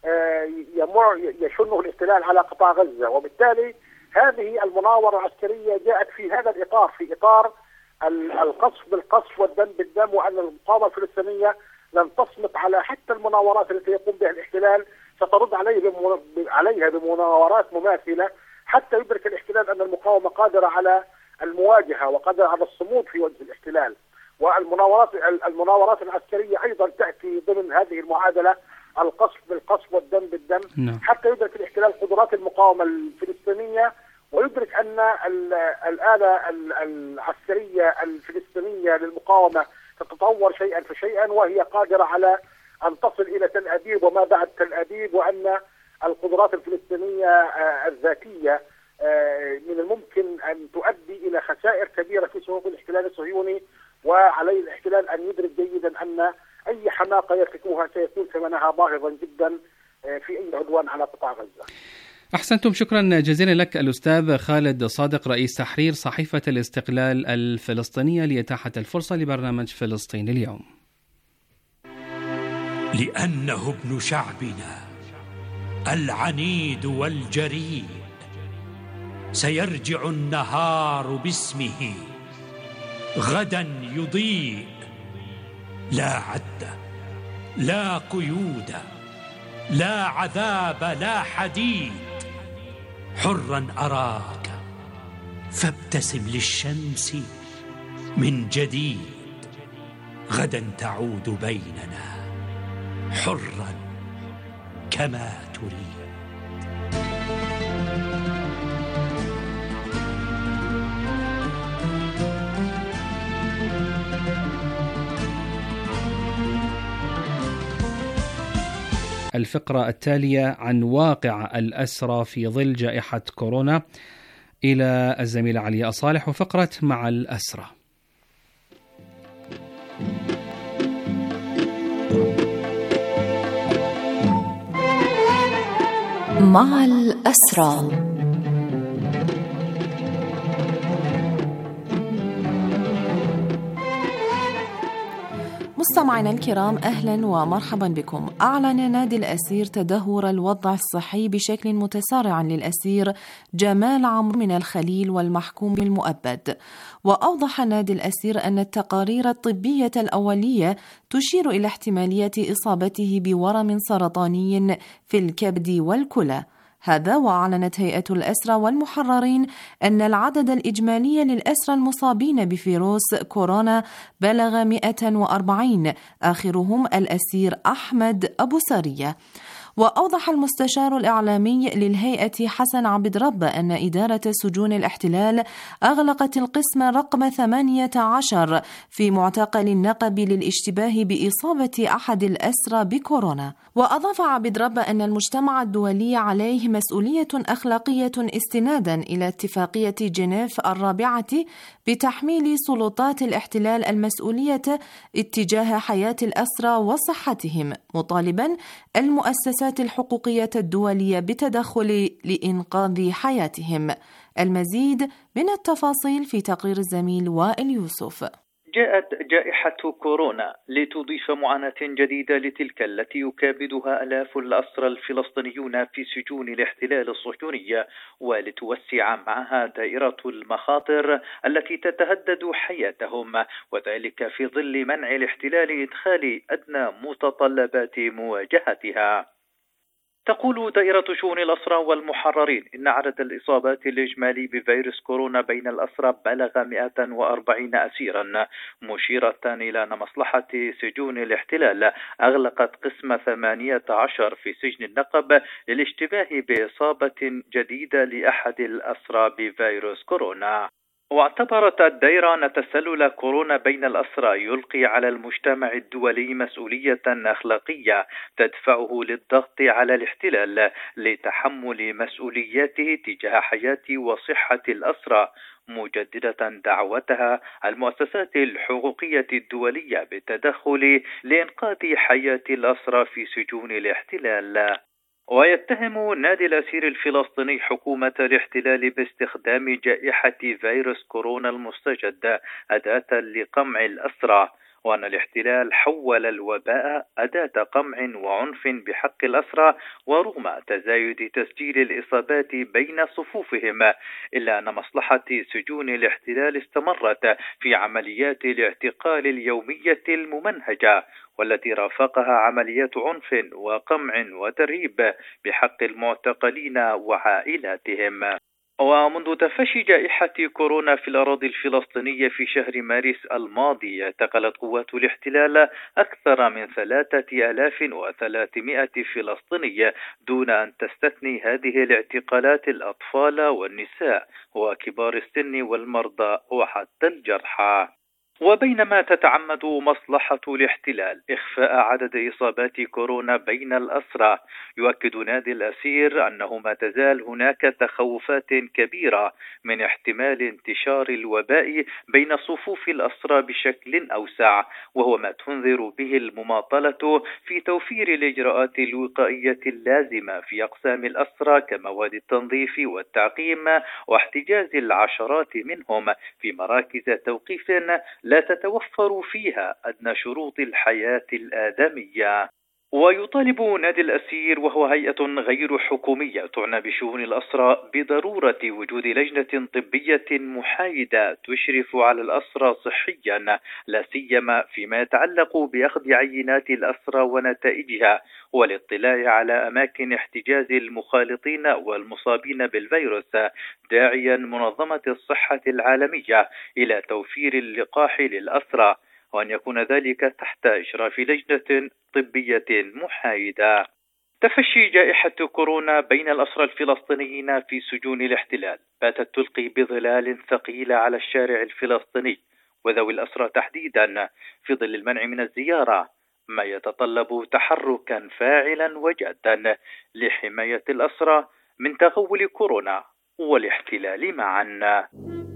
يشنه الاحتلال على قطاع غزة. وبالتالي هذه المناورة العسكرية جاءت في هذا الإطار، في إطار القصف بالقصف والدم بالدم، وأن المقاومة الفلسطينية لن تصمت على حتى المناورات التي يقوم بها الاحتلال، سترد عليها بمناورات مماثلة حتى يدرك الاحتلال أن المقاومة قادرة على المواجهة وقادرة على الصمود في وجه الاحتلال. والمناورات العسكرية أيضا تأتي ضمن هذه المعادلة، القصف بالقصف والدم بالدم، حتى يدرك الاحتلال قدرات المقاومة الفلسطينية ويدرك أن الآلة العسكرية الفلسطينية للمقاومة تتطور شيئا فشيئا، وهي قادرة على أن تصل إلى تل أبيب وما بعد تل أبيب، وأن القدرات الفلسطينية الذاتية من الممكن أن تؤدي إلى خسائر كبيرة في صفوف الاحتلال الصهيوني، وعليه الاحتلال أن يدرك جيدا أن أي حماقة يرتكبها سيكون ثمنها باهظا جدا في أي عدوان على قطاع غزة. أحسنتم، شكرا جزيلا لك الأستاذ خالد صادق، رئيس تحرير صحيفة الاستقلال الفلسطينية، لإتاحة الفرصة لبرنامج فلسطين اليوم. لأنه ابن شعبنا العنيد والجريء، سيرجع النهار باسمه، غدا يضيء، لا عد، لا قيود، لا عذاب، لا حديد. حرا أراك فابتسم للشمس من جديد، غدا تعود بيننا حرا كما تريد. الفقرة التالية عن واقع الأسرى في ظل جائحة كورونا، إلى الزميلة علياء صالح وفقرة مع الأسرى. مع الأسرى. مستمعينا الكرام، أهلا ومرحبا بكم. أعلن نادي الأسير تدهور الوضع الصحي بشكل متسارع للأسير جمال عمرو من الخليل والمحكوم بالمؤبد. وأوضح نادي الأسير أن التقارير الطبية الأولية تشير إلى احتمالية إصابته بورم سرطاني في الكبد والكلى. هذا وأعلنت هيئة الأسرى والمحررين أن العدد الإجمالي للأسرى المصابين بفيروس كورونا بلغ 140، آخرهم الأسير أحمد أبو سارية. وأوضح المستشار الإعلامي للهيئة حسن عبد رب أن إدارة سجون الاحتلال أغلقت القسم رقم 18 في معتقل النقب للاشتباه بإصابة أحد الأسرى بكورونا. وأضاف عبد رب أن المجتمع الدولي عليه مسؤولية أخلاقية استنادا إلى اتفاقية جنيف الرابعة بتحميل سلطات الاحتلال المسؤولية اتجاه حياة الأسرى وصحتهم، مطالبا المؤسسات الحقوقية الدولية بتدخل لإنقاذ حياتهم. المزيد من التفاصيل في تقرير الزميل وائل يوسف. جاءت جائحة كورونا لتضيف معاناة جديدة لتلك التي يكابدها آلاف الأسرى الفلسطينيون في سجون الاحتلال الصهيوني، ولتوسع معها دائرة المخاطر التي تتهدد حياتهم، وذلك في ظل منع الاحتلال إدخال أدنى متطلبات مواجهتها. تقول دائرة شؤون الأسرى والمحررين إن عدد الإصابات الإجمالي بفيروس كورونا بين الأسرى بلغ 140 أسيرا، مشيرة إلى أن مصلحة سجون الاحتلال أغلقت قسم 18 في سجن النقب للاشتباه بإصابة جديدة لأحد الأسرى بفيروس كورونا. واعتبرت الدائرة أن تسلل كورونا بين الأسرى يلقي على المجتمع الدولي مسؤولية أخلاقية تدفعه للضغط على الاحتلال لتحمل مسؤولياته تجاه حياة وصحة الأسرى، مجددة دعوتها المؤسسات الحقوقية الدولية بالتدخل لإنقاذ حياة الأسرى في سجون الاحتلال. ويتهم نادي الأسير الفلسطيني حكومة الاحتلال باستخدام جائحة فيروس كورونا المستجد أداة لقمع الأسرى، وأن الاحتلال حول الوباء أداة قمع وعنف بحق الأسرى، ورغم تزايد تسجيل الإصابات بين صفوفهم إلا أن مصلحة سجون الاحتلال استمرت في عمليات الاعتقال اليومية الممنهجة، والتي رافقها عمليات عنف وقمع وترهيب بحق المعتقلين وعائلاتهم. ومنذ تفشي جائحة كورونا في الأراضي الفلسطينية في شهر مارس الماضي، اعتقلت قوات الاحتلال أكثر من 3300 فلسطيني، دون أن تستثني هذه الاعتقالات الأطفال والنساء وكبار السن والمرضى وحتى الجرحى. وبينما تتعمد مصلحة الاحتلال إخفاء عدد إصابات كورونا بين الأسرى، يؤكد نادي الأسير أنه ما تزال هناك تخوفات كبيرة من احتمال انتشار الوباء بين صفوف الأسرى بشكل أوسع، وهو ما تنذر به المماطلة في توفير الإجراءات الوقائية اللازمة في أقسام الأسرى كمواد التنظيف والتعقيم، واحتجاز العشرات منهم في مراكز توقيف لا تتوفر فيها أدنى شروط الحياة الآدمية. ويطالب نادي الأسير وهو هيئة غير حكومية تعنى بشؤون الأسرى بضرورة وجود لجنة طبية محايدة تشرف على الأسرى صحيا، لا سيما فيما يتعلق بأخذ عينات الأسرى ونتائجها، والاطلاع على أماكن احتجاز المخالطين والمصابين بالفيروس، داعيا منظمة الصحة العالمية إلى توفير اللقاح للأسرى، وأن يكون ذلك تحت إشراف لجنة طبية محايدة. تفشي جائحة كورونا بين الأسرى الفلسطينيين في سجون الاحتلال باتت تلقي بظلال ثقيل على الشارع الفلسطيني وذوي الأسرى تحديدا في ظل المنع من الزيارة، ما يتطلب تحركا فاعلا وجادا لحماية الأسرى من تغول كورونا والاحتلال معا.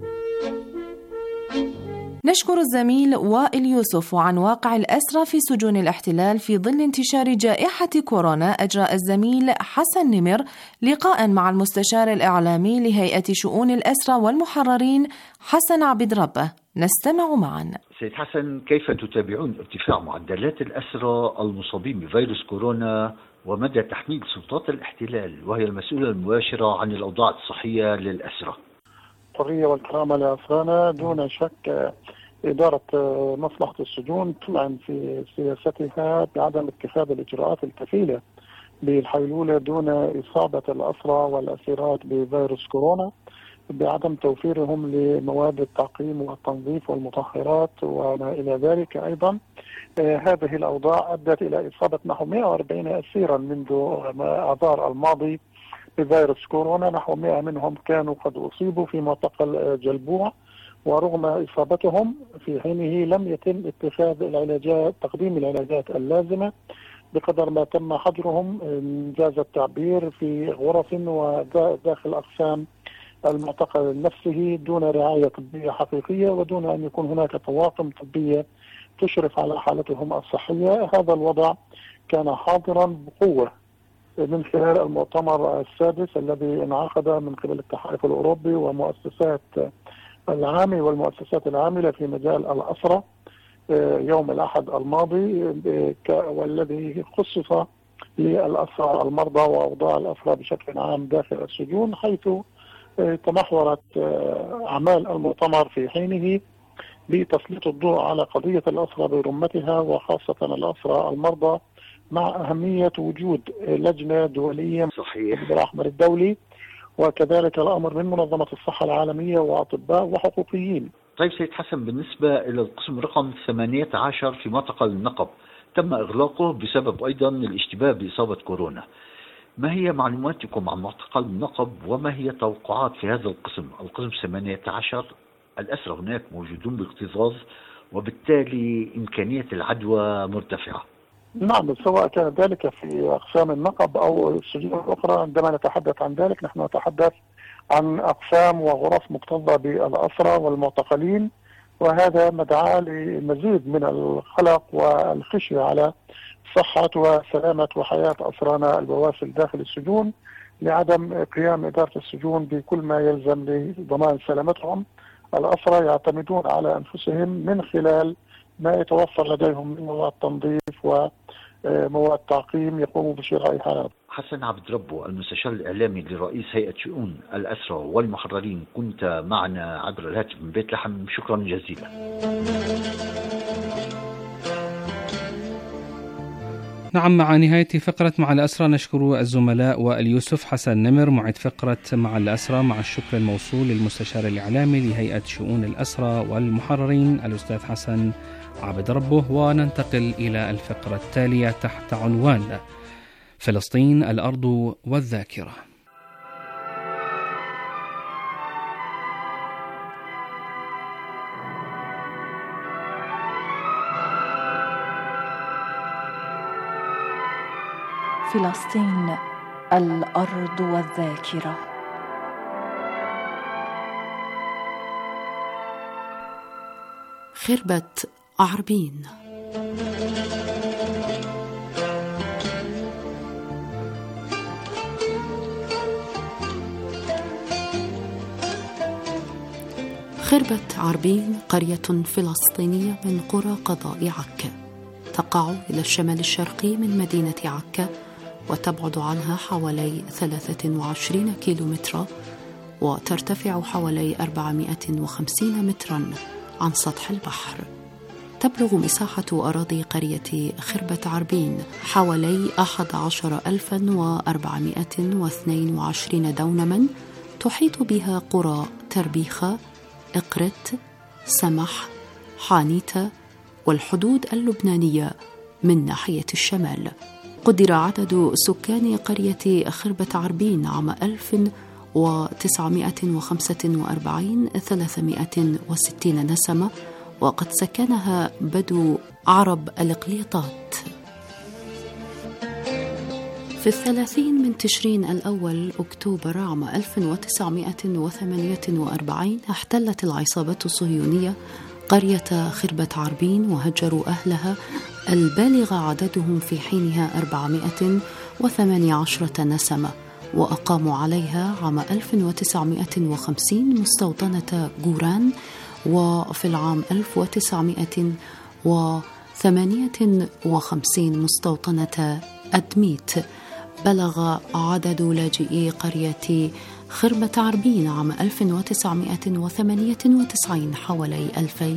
نشكر الزميل وائل يوسف. وعن واقع الأسرى في سجون الاحتلال في ظل انتشار جائحة كورونا، أجرى الزميل حسن نمر لقاء مع المستشار الإعلامي لهيئة شؤون الأسرى والمحررين حسن عبد ربه. نستمع معا. سيد حسن، كيف تتابعون ارتفاع معدلات الأسرى المصابين بفيروس كورونا ومدى تحميل سلطات الاحتلال وهي المسؤولة المباشرة عن الأوضاع الصحية للأسرى؟ الحرية والكرامة لأسرانا دون شك. إدارة مصلحة السجون تمعن في سياستها بعدم اتخاذ الإجراءات الكفيلة بالحيلولة دون إصابة الأسرى والأسيرات بفيروس كورونا، بعدم توفيرهم لمواد التعقيم والتنظيف والمطهرات وما إلى ذلك. أيضا هذه الأوضاع أدت إلى إصابة نحو 140 أسيرا منذ آذار الماضي بفيروس كورونا، نحو 100 منهم كانوا قد أصيبوا في معتقل جلبوع، ورغم إصابتهم في حينه لم يتم اتخاذ العلاجات، تقديم العلاجات اللازمة، بقدر ما تم حجرهم إنجاز التعبير في غرف وداخل أقسام المعتقل نفسه دون رعاية طبية حقيقية ودون أن يكون هناك طواقم طبية تشرف على حالتهم الصحية. هذا الوضع كان حاضرا بقوة من خلال المؤتمر السادس الذي انعقد من قبل الاتحاد الأوروبي ومؤسسات العامة والمؤسسات العاملة في مجال الأسرة يوم الأحد الماضي، والذي خصص للأسرى المرضى وأوضاع الأسرى بشكل عام داخل السجون، حيث تمحورت أعمال المؤتمر في حينه بتسليط الضوء على قضية الأسرى برمتها وخاصة الأسرى المرضى، مع أهمية وجود لجنة دولية صحيح بالأحمر الدولي، وكذلك الأمر من منظمة الصحة العالمية وأطباء وحقوقيين. طيب سيد حسن، بالنسبة إلى القسم رقم 18 في معتقل النقب، تم إغلاقه بسبب أيضا الاشتباه بإصابة كورونا. ما هي معلوماتكم عن معتقل النقب وما هي توقعات في هذا القسم 18؟ الأسرى هناك موجودون باكتظاظ وبالتالي إمكانية العدوى مرتفعة. نعم، سواء كان ذلك في أقسام النقب أو السجون الأخرى. عندما نتحدث عن ذلك نحن نتحدث عن أقسام وغرف مكتظة بالأسرى والمعتقلين، وهذا مدعاة لمزيد من القلق والخشية على صحة وسلامة وحياة أسرانا البواسل داخل السجون، لعدم قيام إدارة السجون بكل ما يلزم لضمان سلامتهم. الأسرى يعتمدون على أنفسهم من خلال ما يتوفر لديهم من مواد تنظيف ومواد تعقيم يقوموا بشرائها. حسن عبد ربه، المستشار الإعلامي لرئيس هيئة شؤون الأسرى والمحررين، كنت معنا عبر الهاتف من بيت لحم، شكرا جزيلا. نعم، مع نهاية فقرة مع الأسرى نشكر الزملاء وائل يوسف، حسن نمر معد فقرة مع الأسرى، مع الشكر الموصول للمستشار الإعلامي لهيئة شؤون الأسرى والمحررين الأستاذ حسن عبد ربه. وننتقل إلى الفقرة التالية تحت عنوان فلسطين الأرض والذاكرة. فلسطين الأرض والذاكرة. خربة عربين. خربة عربين قرية فلسطينية من قرى قضاء عكا، تقع إلى الشمال الشرقي من مدينة عكا، وتبعد عنها حوالي 23 كيلومترا، وترتفع حوالي 450 مترا عن سطح البحر. تبلغ مساحة أراضي قرية خربة عربين حوالي 11,422 دونما، تحيط بها قرى تربيخة، إقرت، سمح، حانيتا والحدود اللبنانية من ناحية الشمال. قدر عدد سكان قرية خربة عربين عام 1945 360 نسمة، وقد سكنها بدو عرب الإقليطات. في 30 من تشرين الأول أكتوبر عام 1948 احتلت العصابة الصهيونية قرية خربة عربين، وهجروا أهلها البالغ عددهم في حينها 418 نسمة، وأقاموا عليها عام 1950 مستوطنة جوران، وفي العام 1958 مستوطنة أدميت. بلغ عدد لاجئي قرية خربة عربين عام 1998 حوالي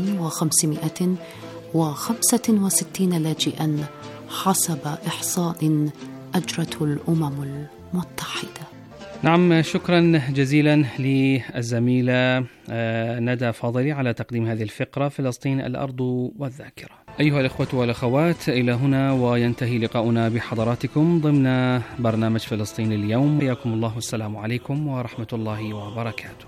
2565 لاجئا حسب إحصاء أجرته الأمم المتحدة. نعم، شكرا جزيلا للزميلة ندى فاضلي على تقديم هذه الفقرة. فلسطين الأرض والذاكرة. أيها الإخوة والأخوات، إلى هنا وينتهي لقاؤنا بحضراتكم ضمن برنامج فلسطين اليوم. حياكم الله، السلام عليكم ورحمة الله وبركاته.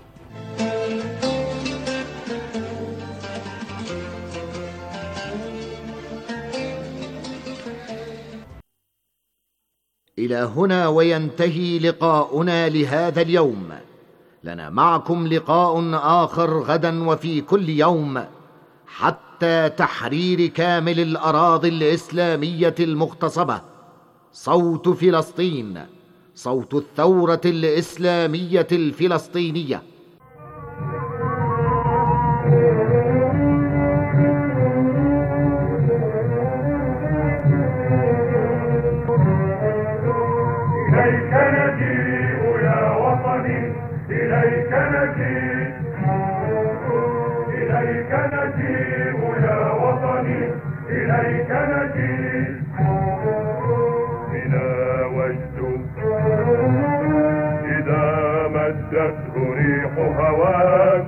إلى هنا وينتهي لقاؤنا لهذا اليوم. لنا معكم لقاء آخر غدا وفي كل يوم، حتى تحرير كامل الأراضي الإسلامية المغتصبة. صوت فلسطين، صوت الثورة الإسلامية الفلسطينية. إليك نجيء يا وطني، إليك نجيء، إليك نجيء يا وطني، إليك نجيء. بنا وجد إذا مدته ريح هواك،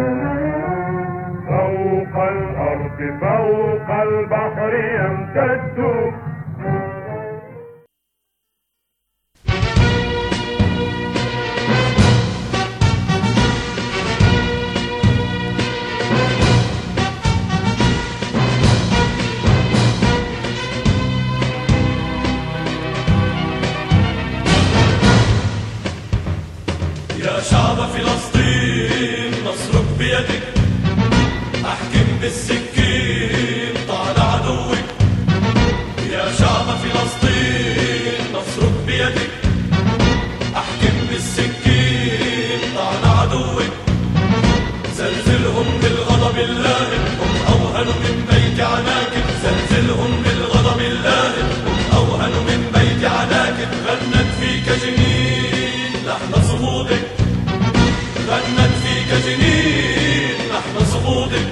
فوق الأرض فوق البحر يمتد. يا شعب فلسطين نصرك بيدك، أحكم بالسكين طال عدوك. يا شعب فلسطين نصرك بيدك، أحكم بالسكين طال عدوك. زلزلهم بالغضب اللائم، هم أوهن من بيت عناكب. زلزلهم بالغضب اللائم، هم أوهن من بيت عناكب. غنت فيك جنين لحن صمودك، غنت فيك جنين لحن صمودك.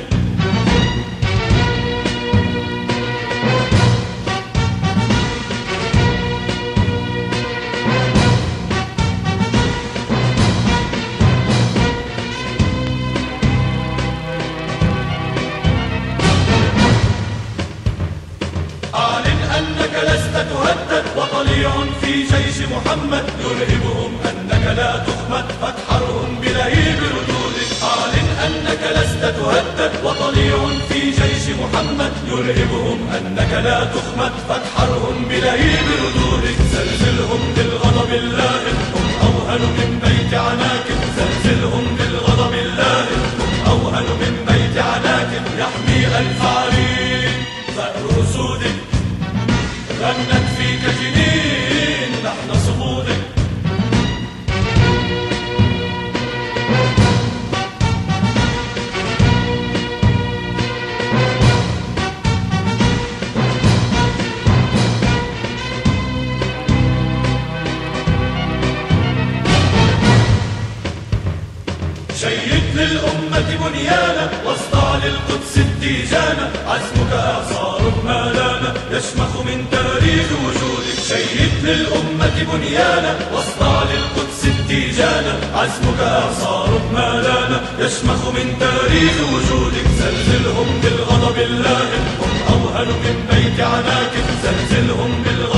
أعلن أنك لست تهدد، وطليع في جيش محمد يرهبهم أنك لا تخمد، فاتحرهم بلهيب ردودك. أعلن أنك لست تهدد، وطليع في جيش محمد يرهبهم أنك لا تخمد، فاتحرهم بلهيب ردودك. زلزلهم بالغضب اللائم، هم أوهن من بيت عناكب. زلزلهم بالغضب اللائم، هم أوهن من بيت عناكب. يحمي ألف عرين ثأر أسودك، غنت فيك جنين لحن صمودك. للأمة بنيانا واصنع للقدس التيجانا عزمك إعصار ما لانا يشمخ من تاريخ وجودك شيد للأمة بنيانا واصنع للقدس التيجانا عزمك إعصار ما لانا يشمخ من تاريخ وجودك زلزلهم بالغضب اللاهب هم أوهن من بيت عناك زلزلهم بالغضب